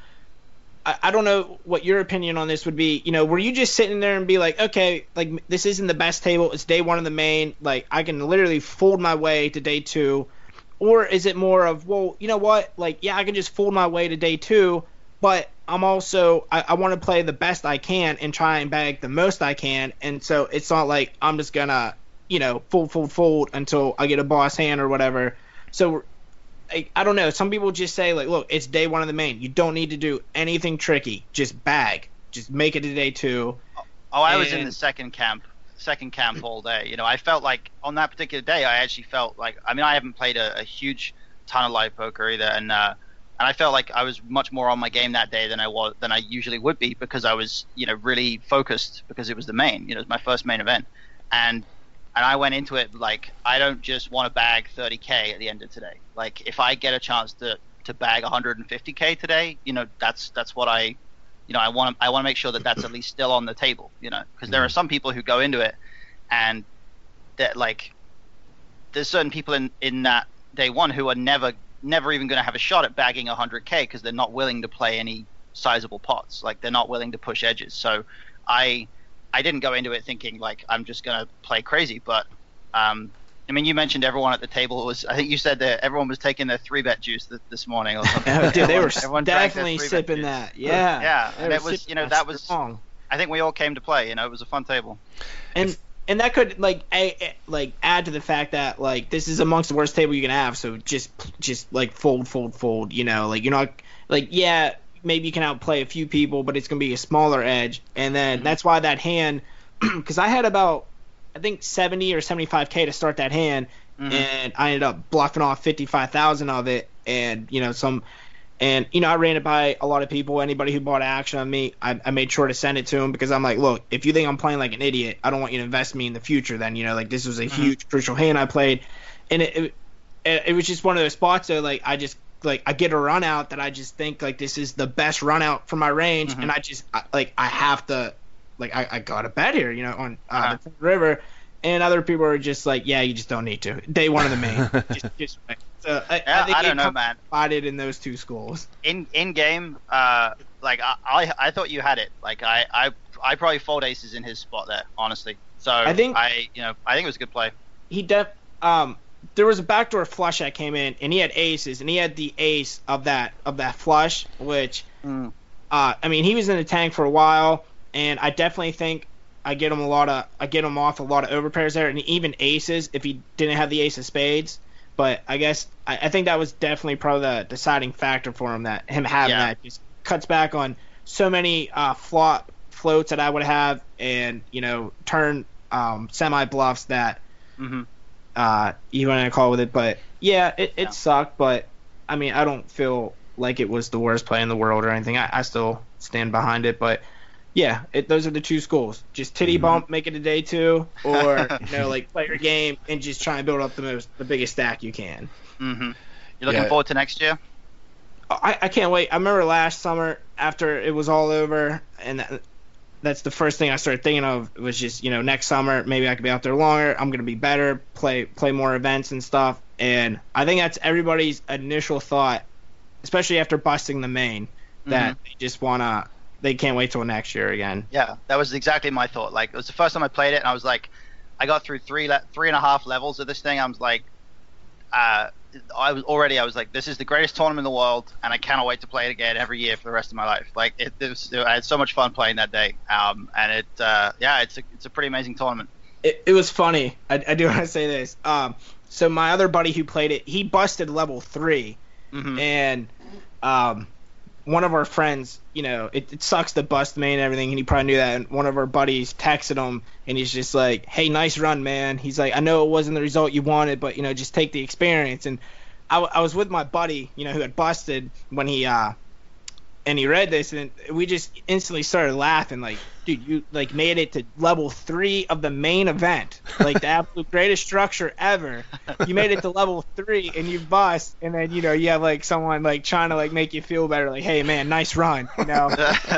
I, I don't know what your opinion on this would be. You know, were you just sitting there and be like, okay, like this isn't the best table, it's day one of the main, like I can literally fold my way to day two, or is it more of, well, you know what, like yeah, I can just fold my way to day two, but I'm also I, I want to play the best I can and try and bag the most I can, and so it's not like I'm just gonna, you know, fold, fold, fold until I get a boss hand or whatever. So I, I don't know. Some people just say like, look, it's day one of the main. You don't need to do anything tricky. Just bag. Just make it to day two. Oh, I was in and- the second camp, second camp all day. You know, I felt like on that particular day, I actually felt like, I mean, I haven't played a, a huge ton of live poker either, and uh, and I felt like I was much more on my game that day than I was than I usually would be because I was, you know, really focused because it was the main. You know, it was my first main event, and and I went into it like I don't just want to bag thirty K at the end of today. Like if I get a chance to to bag one hundred fifty K today, you know, that's that's what I. You know, I want to I want to make sure that that's at least still on the table. You know, because there are some people who go into it, and that like there's certain people in in that day one who are never never even going to have a shot at bagging one hundred K because they're not willing to play any sizable pots. Like they're not willing to push edges. So I I didn't go into it thinking like I'm just going to play crazy, but um I mean, you mentioned everyone at the table was. I think you said that everyone was taking their three bet juice th- this morning or something. Dude, they everyone, were everyone drank their definitely three-bet sipping juice. that. Yeah, Yeah, They and were it was, sipping you know, that was. strong. I think we all came to play. You know, it was a fun table. And and that could like a, a- like add to the fact that like this is amongst the worst table you can have. So just just like fold, fold, fold. You know, like you're not like yeah, maybe you can outplay a few people, but it's gonna be a smaller edge. And then Mhm. that's why that hand, because I had about I think seventy or seventy-five K to start that hand. Mhm. And I ended up bluffing off fifty-five thousand of it, and you know some, and you know I ran it by a lot of people. Anybody who bought action on me, I, I made sure to send it to them because I'm like, look, if you think I'm playing like an idiot, I don't want you to invest me in the future. Then you know, like this was a Mm-hmm. huge crucial hand I played, and it, it it was just one of those spots that like I just like I get a run out that I just think like this is the best run out for my range, Mhm. and I just I, like I have to like I, I got to bet here, you know, on uh, Uh-huh. the river. And other people are just like, yeah, you just don't need to. Day one of the main. just, just wait. So I, Yeah, I think I don't it know, comes man. divided in those two schools. In in game, uh, like I, I I thought you had it. Like I I I probably fold aces in his spot there, honestly. So I think- I you know I think it was a good play. He def um there was a backdoor flush that came in, and he had aces, and he had the ace of that of that flush, which Mm. uh I mean he was in the tank for a while, and I definitely think I get him a lot of I get him off a lot of overpairs there, and even aces if he didn't have the ace of spades. But I guess I, I think that was definitely probably the deciding factor for him, that him having Yeah. that just cuts back on so many uh, flop floats that I would have, and you know turn um, semi bluffs that hmm uh, you want to call with it. But yeah, it, it Yeah. sucked. But I mean, I don't feel like it was the worst play in the world or anything. I, I still stand behind it. But yeah, it, those are the two schools. Just titty Mhm. bump, make it a day two, or you know, like play your game and just try and build up the most, the biggest stack you can. hmm You looking Yeah. forward to next year? I, I can't wait. I remember last summer after it was all over, and that, that's the first thing I started thinking of was just you know next summer maybe I could be out there longer. I'm gonna be better, play play more events and stuff. And I think that's everybody's initial thought, especially after busting the main, that they just wanna they can't wait till next year again. Yeah, that was exactly my thought. Like it was the first time I played it, and I was like, I got through three le- three and a half levels of this thing. I was like, uh, I was already I was like, this is the greatest tournament in the world, and I cannot wait to play it again every year for the rest of my life. Like it, it was, I had so much fun playing that day. Um, and it, uh, yeah, it's a it's a pretty amazing tournament. It, it was funny. I, I do want to say this. Um, so my other buddy who played it, he busted level three. hmm And um, one of our friends, you know, it, it sucks to bust the main and everything, and he probably knew that. And one of our buddies texted him, and he's just like, "Hey, nice run, man." He's like, "I know it wasn't the result you wanted, but you know, just take the experience." And I, w- I was with my buddy, you know, who had busted when he uh, and he read this, and we just instantly started laughing, like, dude, you like made it to level three of the main event, like the absolute greatest structure ever. You made it to level three, and you bust, and then you know you have like someone like trying to like make you feel better, like, hey man, nice run, you know.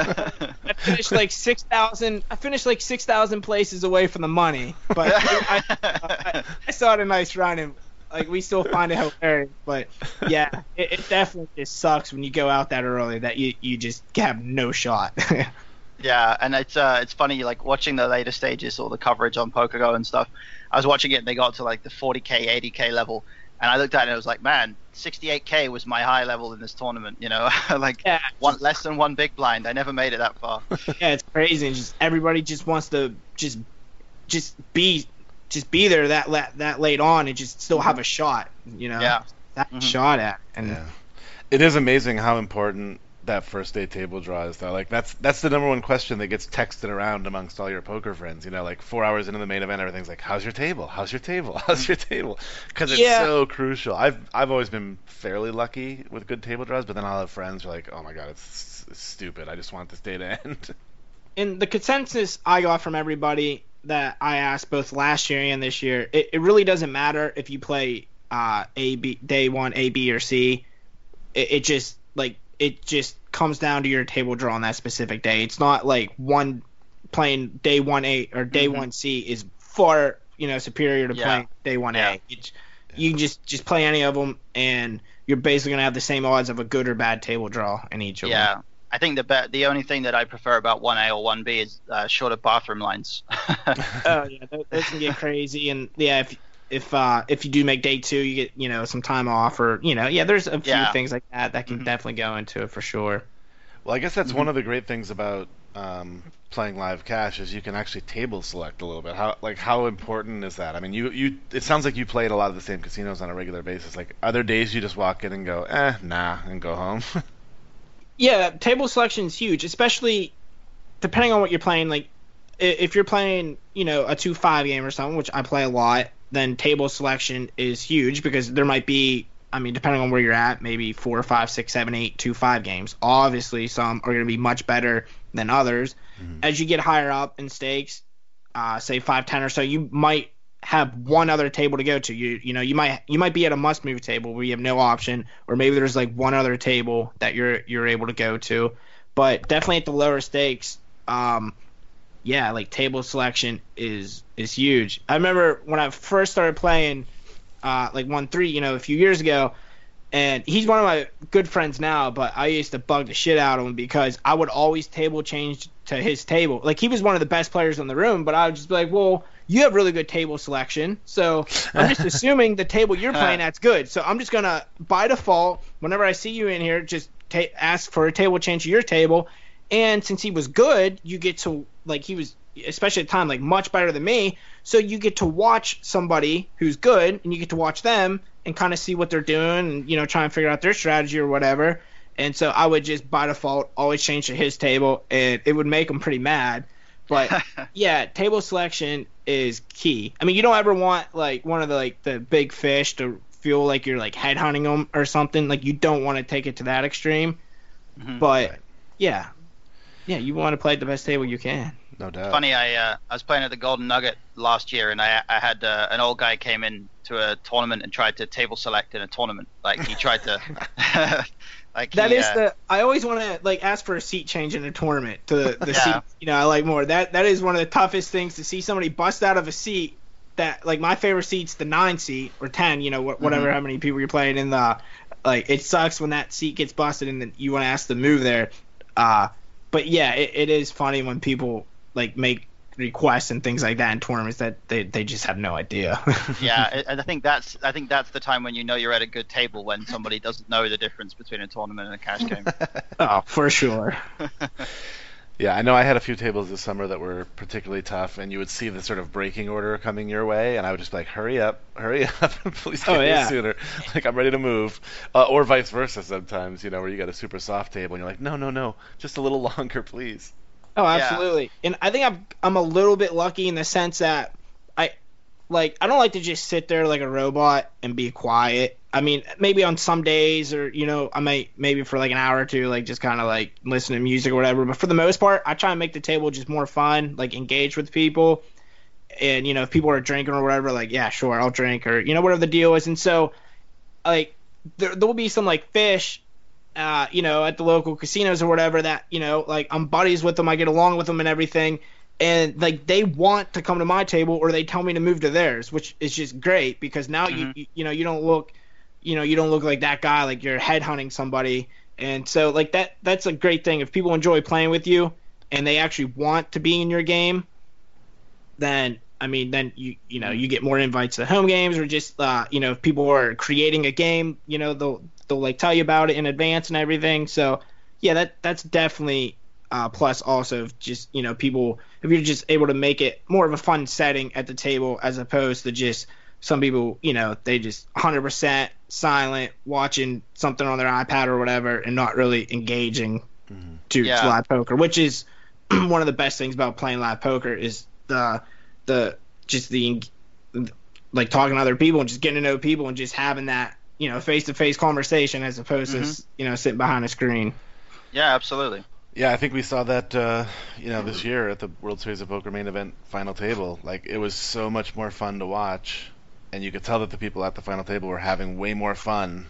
I finished like six thousand. I finished like six thousand places away from the money, but I, I, I saw it a nice run, and like we still find it hilarious. But yeah, it, it definitely just sucks when you go out that early that you you just have no shot. Yeah, and it's uh, it's funny like watching the later stages or the coverage on PokerGo and stuff. I was watching it and they got to like the forty K, eighty K level, and I looked at it and I was like, man, sixty-eight K was my high level in this tournament. You know, like Yeah. one less than one big blind. I never made it that far. Yeah, it's crazy, and just everybody just wants to just just be just be there that la- that late on and just still have a shot, you know. Yeah. That Mhm. shot at it. And Yeah. It is amazing how important that first day table draw is, though. Like that's that's the number one question that gets texted around amongst all your poker friends. You know, like four hours into the main event, everything's like, "How's your table? How's your table? How's your table?" Because it's Yeah. so crucial. I've I've always been fairly lucky with good table draws, but then I'll have friends who are like, "Oh my god, it's, it's stupid. I just want this day to end." and the consensus I got from everybody that I asked both last year and this year, it, it really doesn't matter if you play uh, A B day one A B or C. It, it just like it just comes down to your table draw on that specific day. It's not like one playing day one A or day Mhm. one C is far you know, superior to Yeah. playing day one Yeah. A. You, j- you can just just play any of them, and you're basically gonna have the same odds of a good or bad table draw in each of them. Yeah, I think the be- the only thing that I prefer about one A or one B is uh, shorter bathroom lines. Oh yeah, those, those can get crazy, and yeah, if if uh if you do make day two, you get you know some time off, or you know yeah, there's a few Yeah. things like that that can Mhm. definitely go into it for sure. Well, I guess that's Mm-hmm. one of the great things about um, playing live cash is you can actually table select a little bit. How like how important is that? I mean, you you it sounds like you play at a lot of the same casinos on a regular basis. Like, are there days you just walk in and go, eh, nah, and go home? Yeah, table selection is huge, especially depending on what you're playing. Like, i- if you're playing, you know, a two five game or something, which I play a lot, then table selection is huge because there might be, I mean, depending on where you're at, maybe four, five, six, seven, eight, two five games. Obviously, some are going to be much better than others. Mhm. As you get higher up in stakes, uh, say five, ten or so, you might have one other table to go to. You you know you might you might be at a must move table where you have no option, or maybe there's like one other table that you're you're able to go to. But definitely at the lower stakes, um, yeah, like table selection is is huge. I remember when I first started playing, uh, like one three, you know, a few years ago, and he's one of my good friends now, but I used to bug the shit out of him because I would always table change to his table. Like, he was one of the best players in the room, but I would just be like, well, you have really good table selection, so I'm just assuming the table you're playing at's good. So I'm just going to, by default, whenever I see you in here, just ta- ask for a table change to your table. And since he was good, you get to, like, he was, especially at the time, like, much better than me, so you get to watch somebody who's good, and you get to watch them and kind of see what they're doing and, you know, try and figure out their strategy or whatever. And so I would just, by default, always change to his table, and it would make him pretty mad. But, yeah, table selection is key. I mean, you don't ever want, like, one of the, like, the big fish to feel like you're, like, headhunting them or something. Like, you don't want to take it to that extreme. Mhm. But, yeah. Yeah, you want to play at the best table you can. No doubt. Funny, I uh, I was playing at the Golden Nugget last year, and I I had uh, an old guy came in to a tournament and tried to table select in a tournament. Like, he tried to, like That he, is uh, the. I always want to like ask for a seat change in a tournament to the, the Yeah. seat. You know, I like more. That that is one of the toughest things to see somebody bust out of a seat. That like my favorite seat's the nine seat or ten. You know, wh- whatever Mhm. how many people you're playing in the. Like, it sucks when that seat gets busted and then you want to ask to move there. Uh, but yeah, it, it is funny when people like make requests and things like that in tournaments that they, they just have no idea. yeah, and I think that's I think that's the time when you know you're at a good table, when somebody doesn't know the difference between a tournament and a cash game. Oh, for sure. Yeah, I know I had a few tables this summer that were particularly tough, and you would see the sort of breaking order coming your way, and I would just be like, hurry up, hurry up, please get Oh, here yeah. sooner. Like, I'm ready to move. Uh, or vice versa sometimes, you know, where you got a super soft table, and you're like, no, no, no, just a little longer, please. Oh, Yeah. absolutely. And I think I'm I'm a little bit lucky in the sense that I like I don't like to just sit there like a robot and be quiet. I mean, maybe on some days, or you know, I might maybe for like an hour or two, like just kind of like listen to music or whatever. But for the most part, I try and make the table just more fun, like engage with people. And you know, if people are drinking or whatever, like yeah, sure, I'll drink, or you know, whatever the deal is. And so, like there there will be some like fish. Uh, you know, at the local casinos or whatever that, you know, like I'm buddies with them, I get along with them and everything, and like they want to come to my table or they tell me to move to theirs, which is just great because now Mhm. you, you you know, you don't look, you know, you don't look like that guy, like you're headhunting somebody. And so like that that's a great thing. If people enjoy playing with you and they actually want to be in your game, then I mean, then you you know you get more invites to home games, or just uh, you know if people are creating a game, you know they'll they'll like tell you about it in advance and everything. So yeah, that that's definitely uh, plus. Also, if just you know people, if you're just able to make it more of a fun setting at the table as opposed to just some people, you know, they just one hundred percent silent watching something on their iPad or whatever and not really engaging Mhm. to, Yeah. to live poker, which is one of the best things about playing live poker is the the just the like talking to other people and just getting to know people and just having that, you know, face to face conversation as opposed Mhm. to, you know, sitting behind a screen. Yeah, absolutely. Yeah, I think we saw that, uh, you know, this year at the World Series of Poker main event final table. Like, it was so much more fun to watch, and you could tell that the people at the final table were having way more fun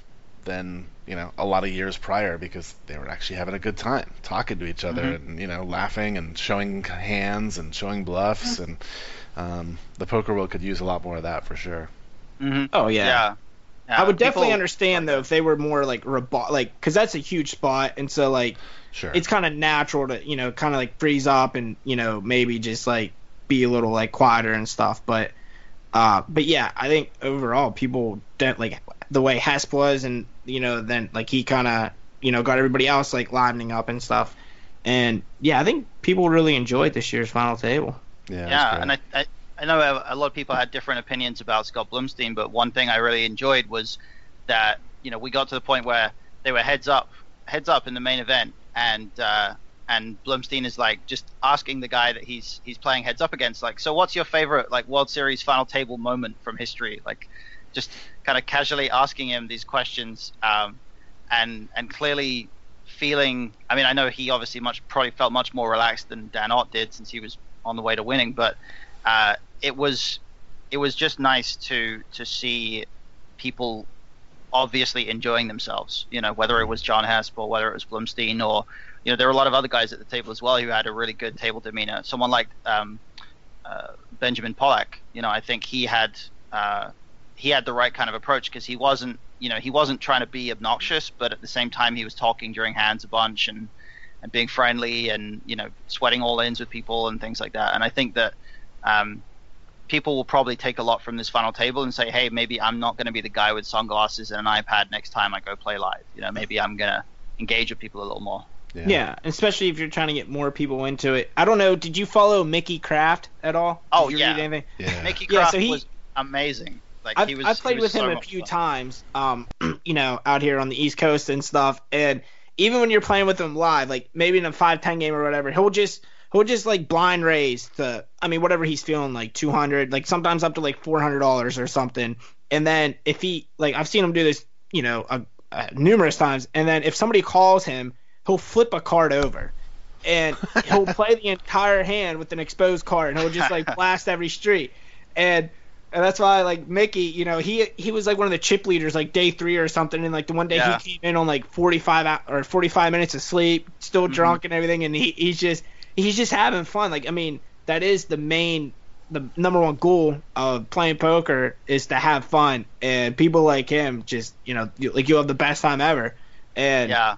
than, you know, a lot of years prior, because they were actually having a good time talking to each other Mhm. and, you know, laughing and showing hands and showing bluffs. And um, the poker world could use a lot more of that for sure. hmm Oh yeah. Yeah. Yeah, I would definitely people- understand though if they were more like robot, like because that's a huge spot, and so like Sure. it's kind of natural to you know kind of like freeze up and you know maybe just like be a little like quieter and stuff. But uh, but yeah, I think overall people don't like the way Hesp was, and you know then like he kind of you know got everybody else like livening up and stuff. And yeah, I think people really enjoyed this year's final table. yeah, that's Yeah, great. and I, I I know a a lot of people had different opinions about Scott Blumstein, but one thing I really enjoyed was that you know we got to the point where they were heads up, heads up in the main event, and uh, and Blumstein is like just asking the guy that he's he's playing heads up against, like, so what's your favorite like World Series final table moment from history? Like, just kind of casually asking him these questions, um, and and clearly feeling. I mean, I know he obviously much probably felt much more relaxed than Dan Ott did since he was on the way to winning, but uh, it was it was just nice to to see people obviously enjoying themselves. You know, whether it was John Hesp or whether it was Blumstein, or you know, there were a lot of other guys at the table as well who had a really good table demeanor. Someone like um, uh, Benjamin Pollack. You know, I think he had uh, he had the right kind of approach because he wasn't you know he wasn't trying to be obnoxious, but at the same time he was talking during hands a bunch and and being friendly and you know sweating all ins with people and things like that. And I think that um, people will probably take a lot from this final table and say, hey, maybe I'm not going to be the guy with sunglasses and an iPad next time I go play live. You know, maybe I'm going to engage with people a little more. yeah. Yeah, especially if you're trying to get more people into it. I don't know. Did you follow Mickey Kraft at all? Oh, Did you yeah. read anything? Yeah. Mickey Yeah, Kraft so he- was amazing. Like I've, he was, I've he played was with him so a much few fun. times, um, you know, out here on the East Coast and stuff. And even when you're playing with him live, like maybe in a five ten game or whatever, he'll just he'll just like blind raise the, I mean, whatever he's feeling, like two hundred, like sometimes up to like four hundred dollars or something. And then if he, like, I've seen him do this, you know, uh, uh, numerous times. And then if somebody calls him, he'll flip a card over. And he'll play the entire hand with an exposed card, and he'll just like blast every street. And and that's why, like, Mickey, you know, he he was like one of the chip leaders, like day three or something. And like the one day Yeah. he came in on like forty-five out, or forty-five minutes of sleep, still Mhm. drunk and everything. And he he's just he's just having fun. Like, I mean, that is the main, the number one goal of playing poker is to have fun. And people like him just, you know, you, like you have the best time ever. And Yeah,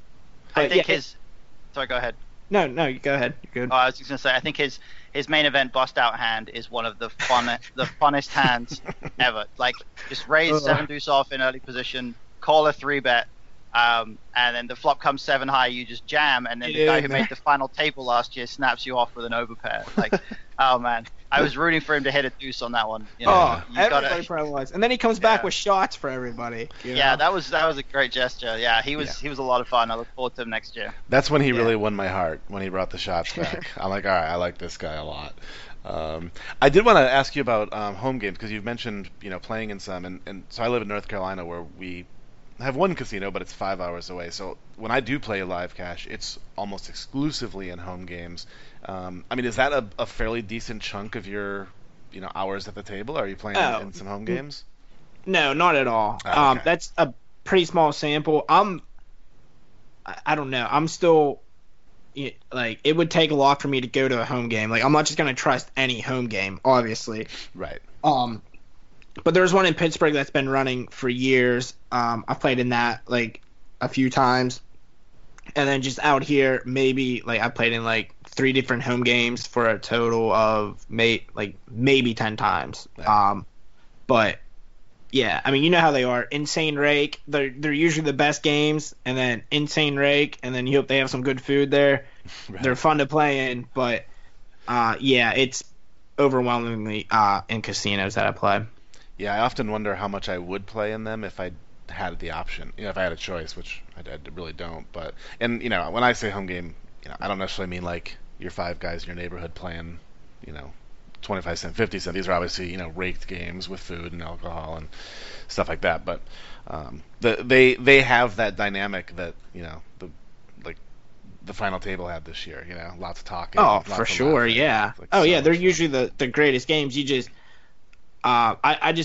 I but, think yeah, his. Sorry, go ahead. no, no, you go ahead. You're good. Oh, I was just gonna say, I think his his main event bust out hand is one of the fun the funnest hands ever. Like, just raise Ugh. seven deuce off in early position, call a three bet, um, and then the flop comes seven high, you just jam, and then the Yeah, guy who man. made the final table last year snaps you off with an overpair. Like, oh man, I was rooting for him to hit a deuce on that one. You know, Oh, you everybody gotta, probably was. And then he comes back Yeah. with shots for everybody. you yeah, know? that was that was a great gesture. Yeah, he was Yeah. he was a lot of fun. I look forward to him next year. That's when he Yeah. really won my heart, when he brought the shots back. I'm like, all right, I like this guy a lot. Um, I did want to ask you about um, home games, because you've mentioned, you know, playing in some, and, and so I live in North Carolina, where we have one casino, but it's five hours away. So when I do play live cash, it's almost exclusively in home games. Um, I mean, is that a, a fairly decent chunk of your, you know, hours at the table? Are you playing Oh. in some home games? No, not at all. Oh, Um, okay. that's a pretty small sample. I'm, I, I don't know. I'm still, y- like, it would take a lot for me to go to a home game. Like, I'm not just gonna trust any home game, obviously. Right. Um, but there's one in Pittsburgh that's been running for years. Um, I've played in that like a few times, and then just out here, maybe like I played in like three different home games for a total of may like maybe ten times. Yeah. Um, but yeah, I mean, you know how they are. Insane Rake, they're they're usually the best games, and then Insane Rake, and then you hope they have some good food there. Right. They're fun to play in, but uh, yeah, it's overwhelmingly uh, in casinos that I play. Yeah, I often wonder how much I would play in them if I had the option, you know, if I had a choice, which I, I really don't. But and you know, when I say home game, you know, I don't necessarily mean like your five guys in your neighborhood playing, you know, twenty-five cent, fifty cent. These are obviously, you know, raked games with food and alcohol and stuff like that. But um, the, they they have that dynamic that, you know, the like the final table had this year. You know, lots of talking. Oh, lots for of sure, laughing. yeah. It's like Oh, so yeah, they're much fun. usually the, the greatest games. You just, uh, I, I just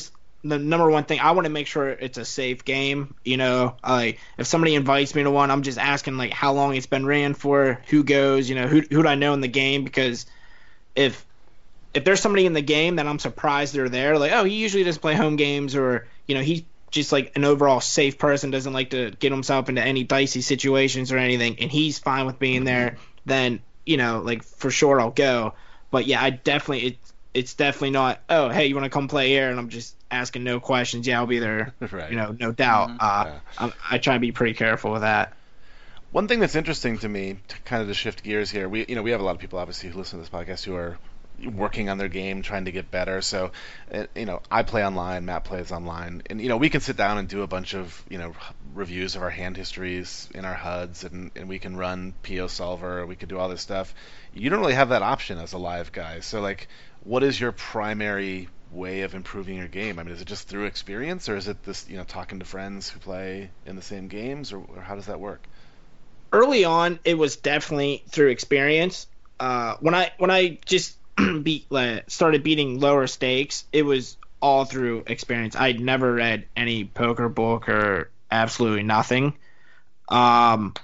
the number one thing, I want to make sure it's a safe game. You know, like if somebody invites me to one, I'm just asking like how long it's been ran for, who goes, you know, who who do I know in the game, because if if there's somebody in the game that I'm surprised they're there, like, oh, he usually doesn't play home games, or, you know, he's just like an overall safe person, doesn't like to get himself into any dicey situations or anything, and he's fine with being there, then, you know, like for sure I'll go. But yeah, I definitely it, it's definitely not, oh, hey, you want to come play here, and I'm just asking no questions. Yeah, I'll be there. Right. You know, no doubt. Mhm. Uh, Yeah. I, I try to be pretty careful with that. One thing that's interesting to me, to kind of to shift gears here, we you know we have a lot of people obviously who listen to this podcast who are working on their game, trying to get better. So, uh, you know, I play online, Matt plays online, and you know we can sit down and do a bunch of you know reviews of our hand histories in our H U Ds, and, and we can run P O Solver, we could do all this stuff. You don't really have that option as a live guy. So, like, what is your primary way of improving your game? I mean, is it just through experience, or is it this you know talking to friends who play in the same games, or, or how does that work? Early on, it was definitely through experience. Uh, when I when I just beat like, started beating lower stakes, it was all through experience. I'd never read any poker book or absolutely nothing. Um,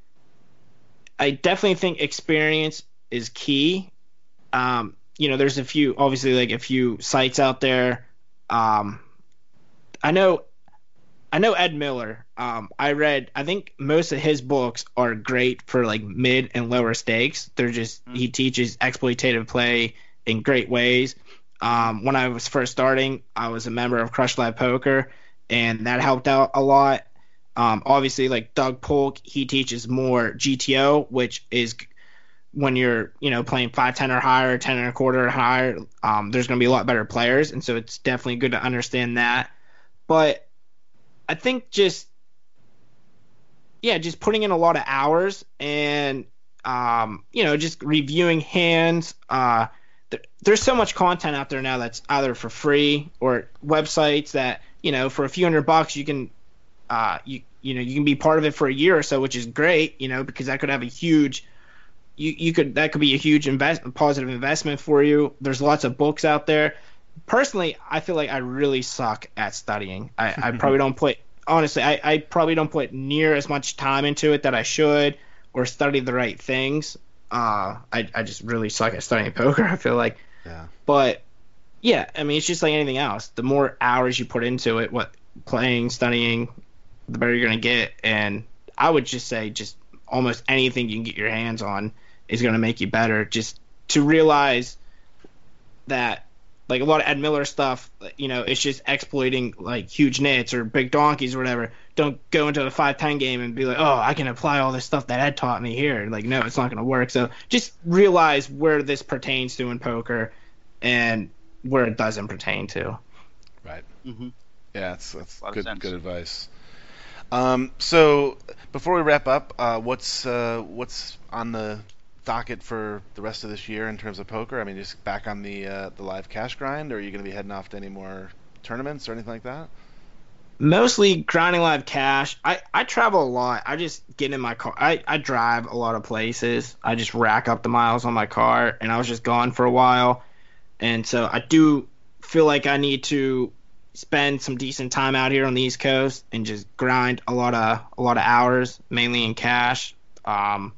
I definitely think experience is key. Um, you know, there's a few, obviously, like a few sites out there. Um, I know. I know Ed Miller. Um, I read, I think most of his books are great for like mid and lower stakes. They're just, he teaches exploitative play in great ways. Um, when I was first starting, I was a member of Crush Live Poker, and that helped out a lot. Um, obviously, like Doug Polk, he teaches more G T O, which is when you're, you know, playing five ten or higher, ten and a quarter or higher, um, there's going to be a lot better players. And so it's definitely good to understand that. But I think just, yeah, just putting in a lot of hours and, um, you know, just reviewing hands. Uh, th- there's so much content out there now that's either for free or websites that, you know, for a few hundred bucks, you can, uh, you, you know, you can be part of it for a year or so, which is great, you know, because that could have a huge, you, you could, that could be a huge invest, positive investment for you. There's lots of books out there. Personally, I feel like I really suck at studying. I, I probably don't put, honestly, I, I probably don't put near as much time into it that I should, or study the right things. Uh, I, I just really suck at studying poker, I feel like. Yeah. But, yeah, I mean, it's just like anything else. The more hours you put into it, what playing, studying, the better you're going to get. And I would just say just almost anything you can get your hands on is going to make you better. Just to realize that, like a lot of Ed Miller stuff, you know, it's just exploiting like huge nits or big donkeys or whatever. Don't go into a five ten game and be like, oh, I can apply all this stuff that Ed taught me here. Like, no, it's not going to work. So just realize where this pertains to in poker and where it doesn't pertain to. Right. Mm-hmm. Yeah, that's that's A lot of good sense. good advice. Um, so before we wrap up, uh, what's uh, what's on the docket for the rest of this year in terms of poker? I mean, just back on the uh, the live cash grind, or are you going to be heading off to any more tournaments or anything like that? Mostly grinding live cash. I, I travel a lot. I just get in my car. I, I drive a lot of places. I just rack up the miles on my car, and I was just gone for a while. And so I do feel like I need to spend some decent time out here on the East Coast and just grind a lot of a lot of hours, mainly in cash. Um,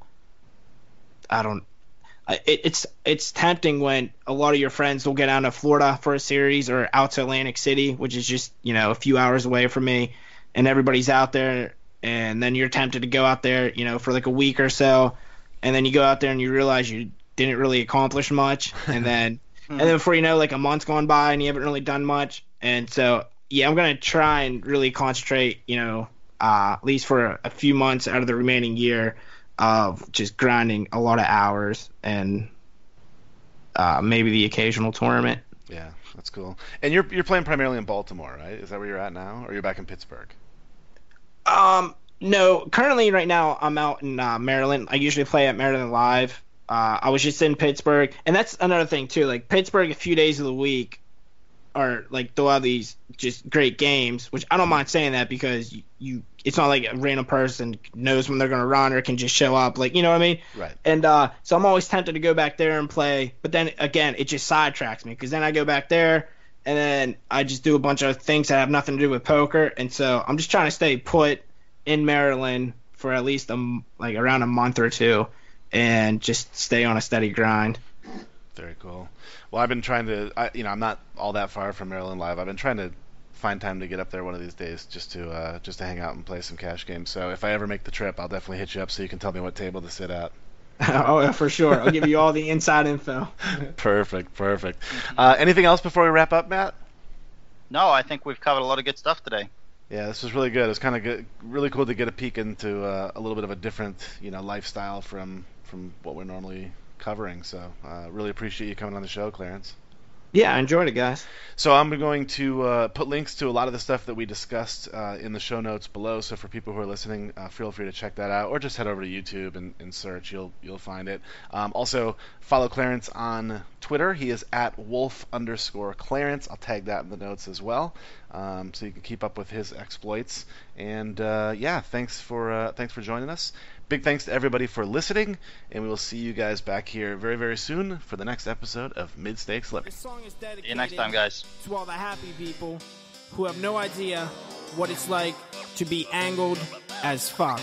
I don't. I- It, it's it's tempting when a lot of your friends will get down to Florida for a series or out to Atlantic City, which is just, you know, a few hours away from me, and everybody's out there, and then you're tempted to go out there, you know, for like a week or so, and then you go out there and you realize you didn't really accomplish much, and then and then before you know, like a month's gone by and you haven't really done much, and so yeah, I'm gonna try and really concentrate, you know, uh, at least for a, a few months out of the remaining year, of just grinding a lot of hours and uh, maybe the occasional tournament. Yeah, that's cool. And you're you're playing primarily in Baltimore, right? Is that where you're at now, or you're back in Pittsburgh? Um, no, currently right now I'm out in uh, Maryland. I usually play at Maryland Live. Uh, I was just in Pittsburgh, and that's another thing too. Like Pittsburgh, a few days of the week are like they'll have these just great games, which I don't mind saying that because you, you it's not like a random person knows when they're gonna run or can just show up, like, you know what I mean? Right. And uh, so I'm always tempted to go back there and play, but then again, it just sidetracks me because then I go back there and then I just do a bunch of things that have nothing to do with poker. And so I'm just trying to stay put in Maryland for at least a, like around a month or two, and just stay on a steady grind. Very cool. Well, I've been trying to, I, you know, I'm not all that far from Maryland Live. I've been trying to find time to get up there one of these days just to uh, just to hang out and play some cash games. So if I ever make the trip, I'll definitely hit you up so you can tell me what table to sit at. Oh, for sure. I'll give you all the inside info. Perfect, perfect. Uh, anything else before we wrap up, Matt? No, I think we've covered a lot of good stuff today. Yeah, this was really good. It was kind of good, really cool to get a peek into uh, a little bit of a different, you know, lifestyle from from what we're normally covering. So, uh, really appreciate you coming on the show, Clarence. Yeah, I enjoyed it, guys. So I'm going to uh, put links to a lot of the stuff that we discussed uh, in the show notes below. So for people who are listening, uh, feel free to check that out, or just head over to YouTube and, and search. You'll you'll find it. Um, also, follow Clarence on Twitter. He is at wolf underscore Clarence. I'll tag that in the notes as well, um, so you can keep up with his exploits. And uh, yeah, thanks for uh, thanks for joining us. Big thanks to everybody for listening, and we will see you guys back here very, very soon for the next episode of Mid Stakes Living. See you next time, guys. To all the happy people who have no idea what it's like to be angled as fuck.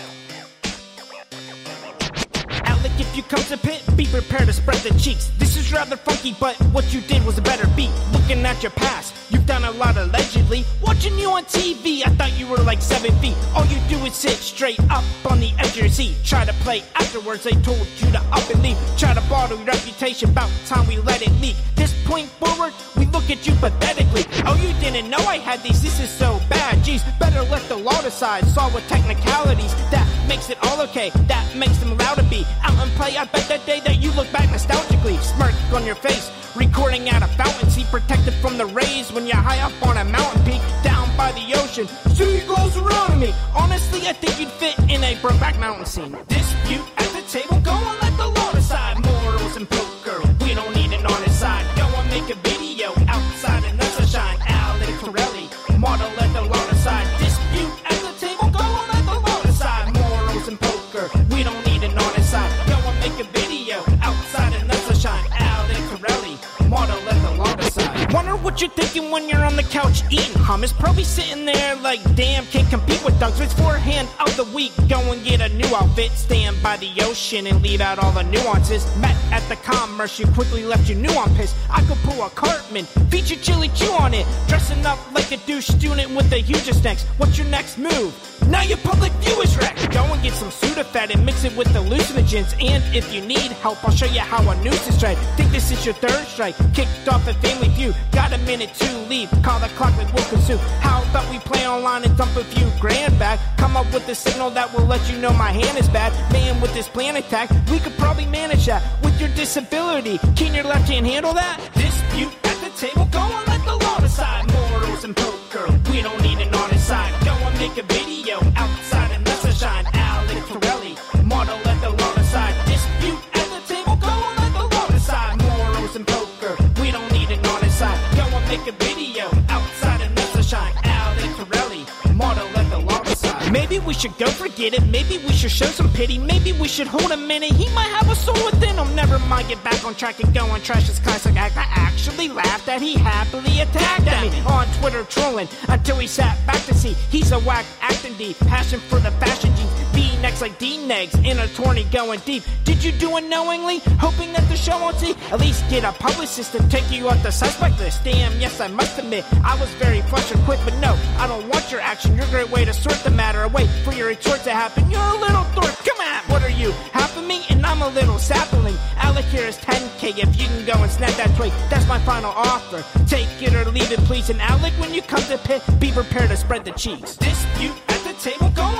Alec, if you come to pit, be prepared to spread the cheeks. This is rather funky, but what you did was a better beat. Looking at your past, you've done a lot allegedly. Watching you on T V, I thought you were like seven feet. All you do is sit straight up on the edge of your seat. Try to play afterwards, they told you to up and leave. Try to bottle your reputation, about time we let it leak. This point forward, we look at you pathetically. Oh, you didn't know I had these, this is so bad. Jeez, better let the law decide. Saw with technicalities, that makes it all okay. That makes them allowed to be out and play. I bet that day that you look back nostalgically. Smirk on your face, recording at a fountain. See, protected from the rays when you're high up on a mountain peak. Down by the ocean, seagulls surrounding me. Honestly, I think you'd fit in a Brokeback Mountain scene. Dispute at the table, go and let the law decide. Morals and poker, we don't need an honest side. Go and make a video outside in the sunshine. Alec Torelli, model let the law decide. Dispute at the table, go and let the law decide. Morals and poker, we don't need an honest side. Go and make a video outside in the sunshine. Alec Torelli, model let the law decide. Wonder what you're thinking when you're on the couch eating hummus. Probably sitting there like, damn, can't compete with dunks. It's forehand of the week, go and get a new outfit. Stand by the ocean and leave out all the nuances. Met at the commerce, you quickly left your new on piss. I could pull a Cartman, feature Chili Chew on it. Dressing up like a douche student with the hugest necks. What's your next move? Now your public view is wrecked. Go and get some Sudafed and mix it with hallucinogens. And if you need help, I'll show you how a noose is tried. Think this is your third strike, kicked off at Family Feud. Got a minute to leave, call the clock like we'll consume. How about we play online and dump a few grand back? Come up with a signal that will let you know my hand is bad. Man, with this plan attack, we could probably manage that. With your disability, can your left hand handle that? Dispute at the table, go and let the law decide. Morals and poker, we don't need an honest side. Go and make a video outside in the sunshine. Alec Torelli, model let the law decide. Dispute at the table, go and let the law decide. Morals and poker, we don't need an honest side. Go and make a video outside in the sunshine. Alec Torelli, model let the law decide. Maybe we should go forget it. Maybe we should show some pity. Maybe we should hold a minute. He might have a soul within him. Never mind, get back on track and go and trash his classic act. I actually laughed that he happily attacked at me on Twitter trolling until he sat back to see he's a whack acting deep. Passion for the fashion jeans. V-necks like D-negs in a tourney going deep. Did you do it knowingly? Hoping that the show won't see? At least get a publicist to take you off the suspect list. Damn, yes, I must admit, I was very flush and quick. But no, I don't want your action. You're a great way to sort the matter away for your retort to happen. You're a little dork. Come on, what are you? Half of me and I'm a little sapling. Alec here is ten K if you can go and snap that twig. That's my final offer. Take it or leave it, please. And Alec, when you come to pit, be prepared to spread the cheeks. Dispute at the table, go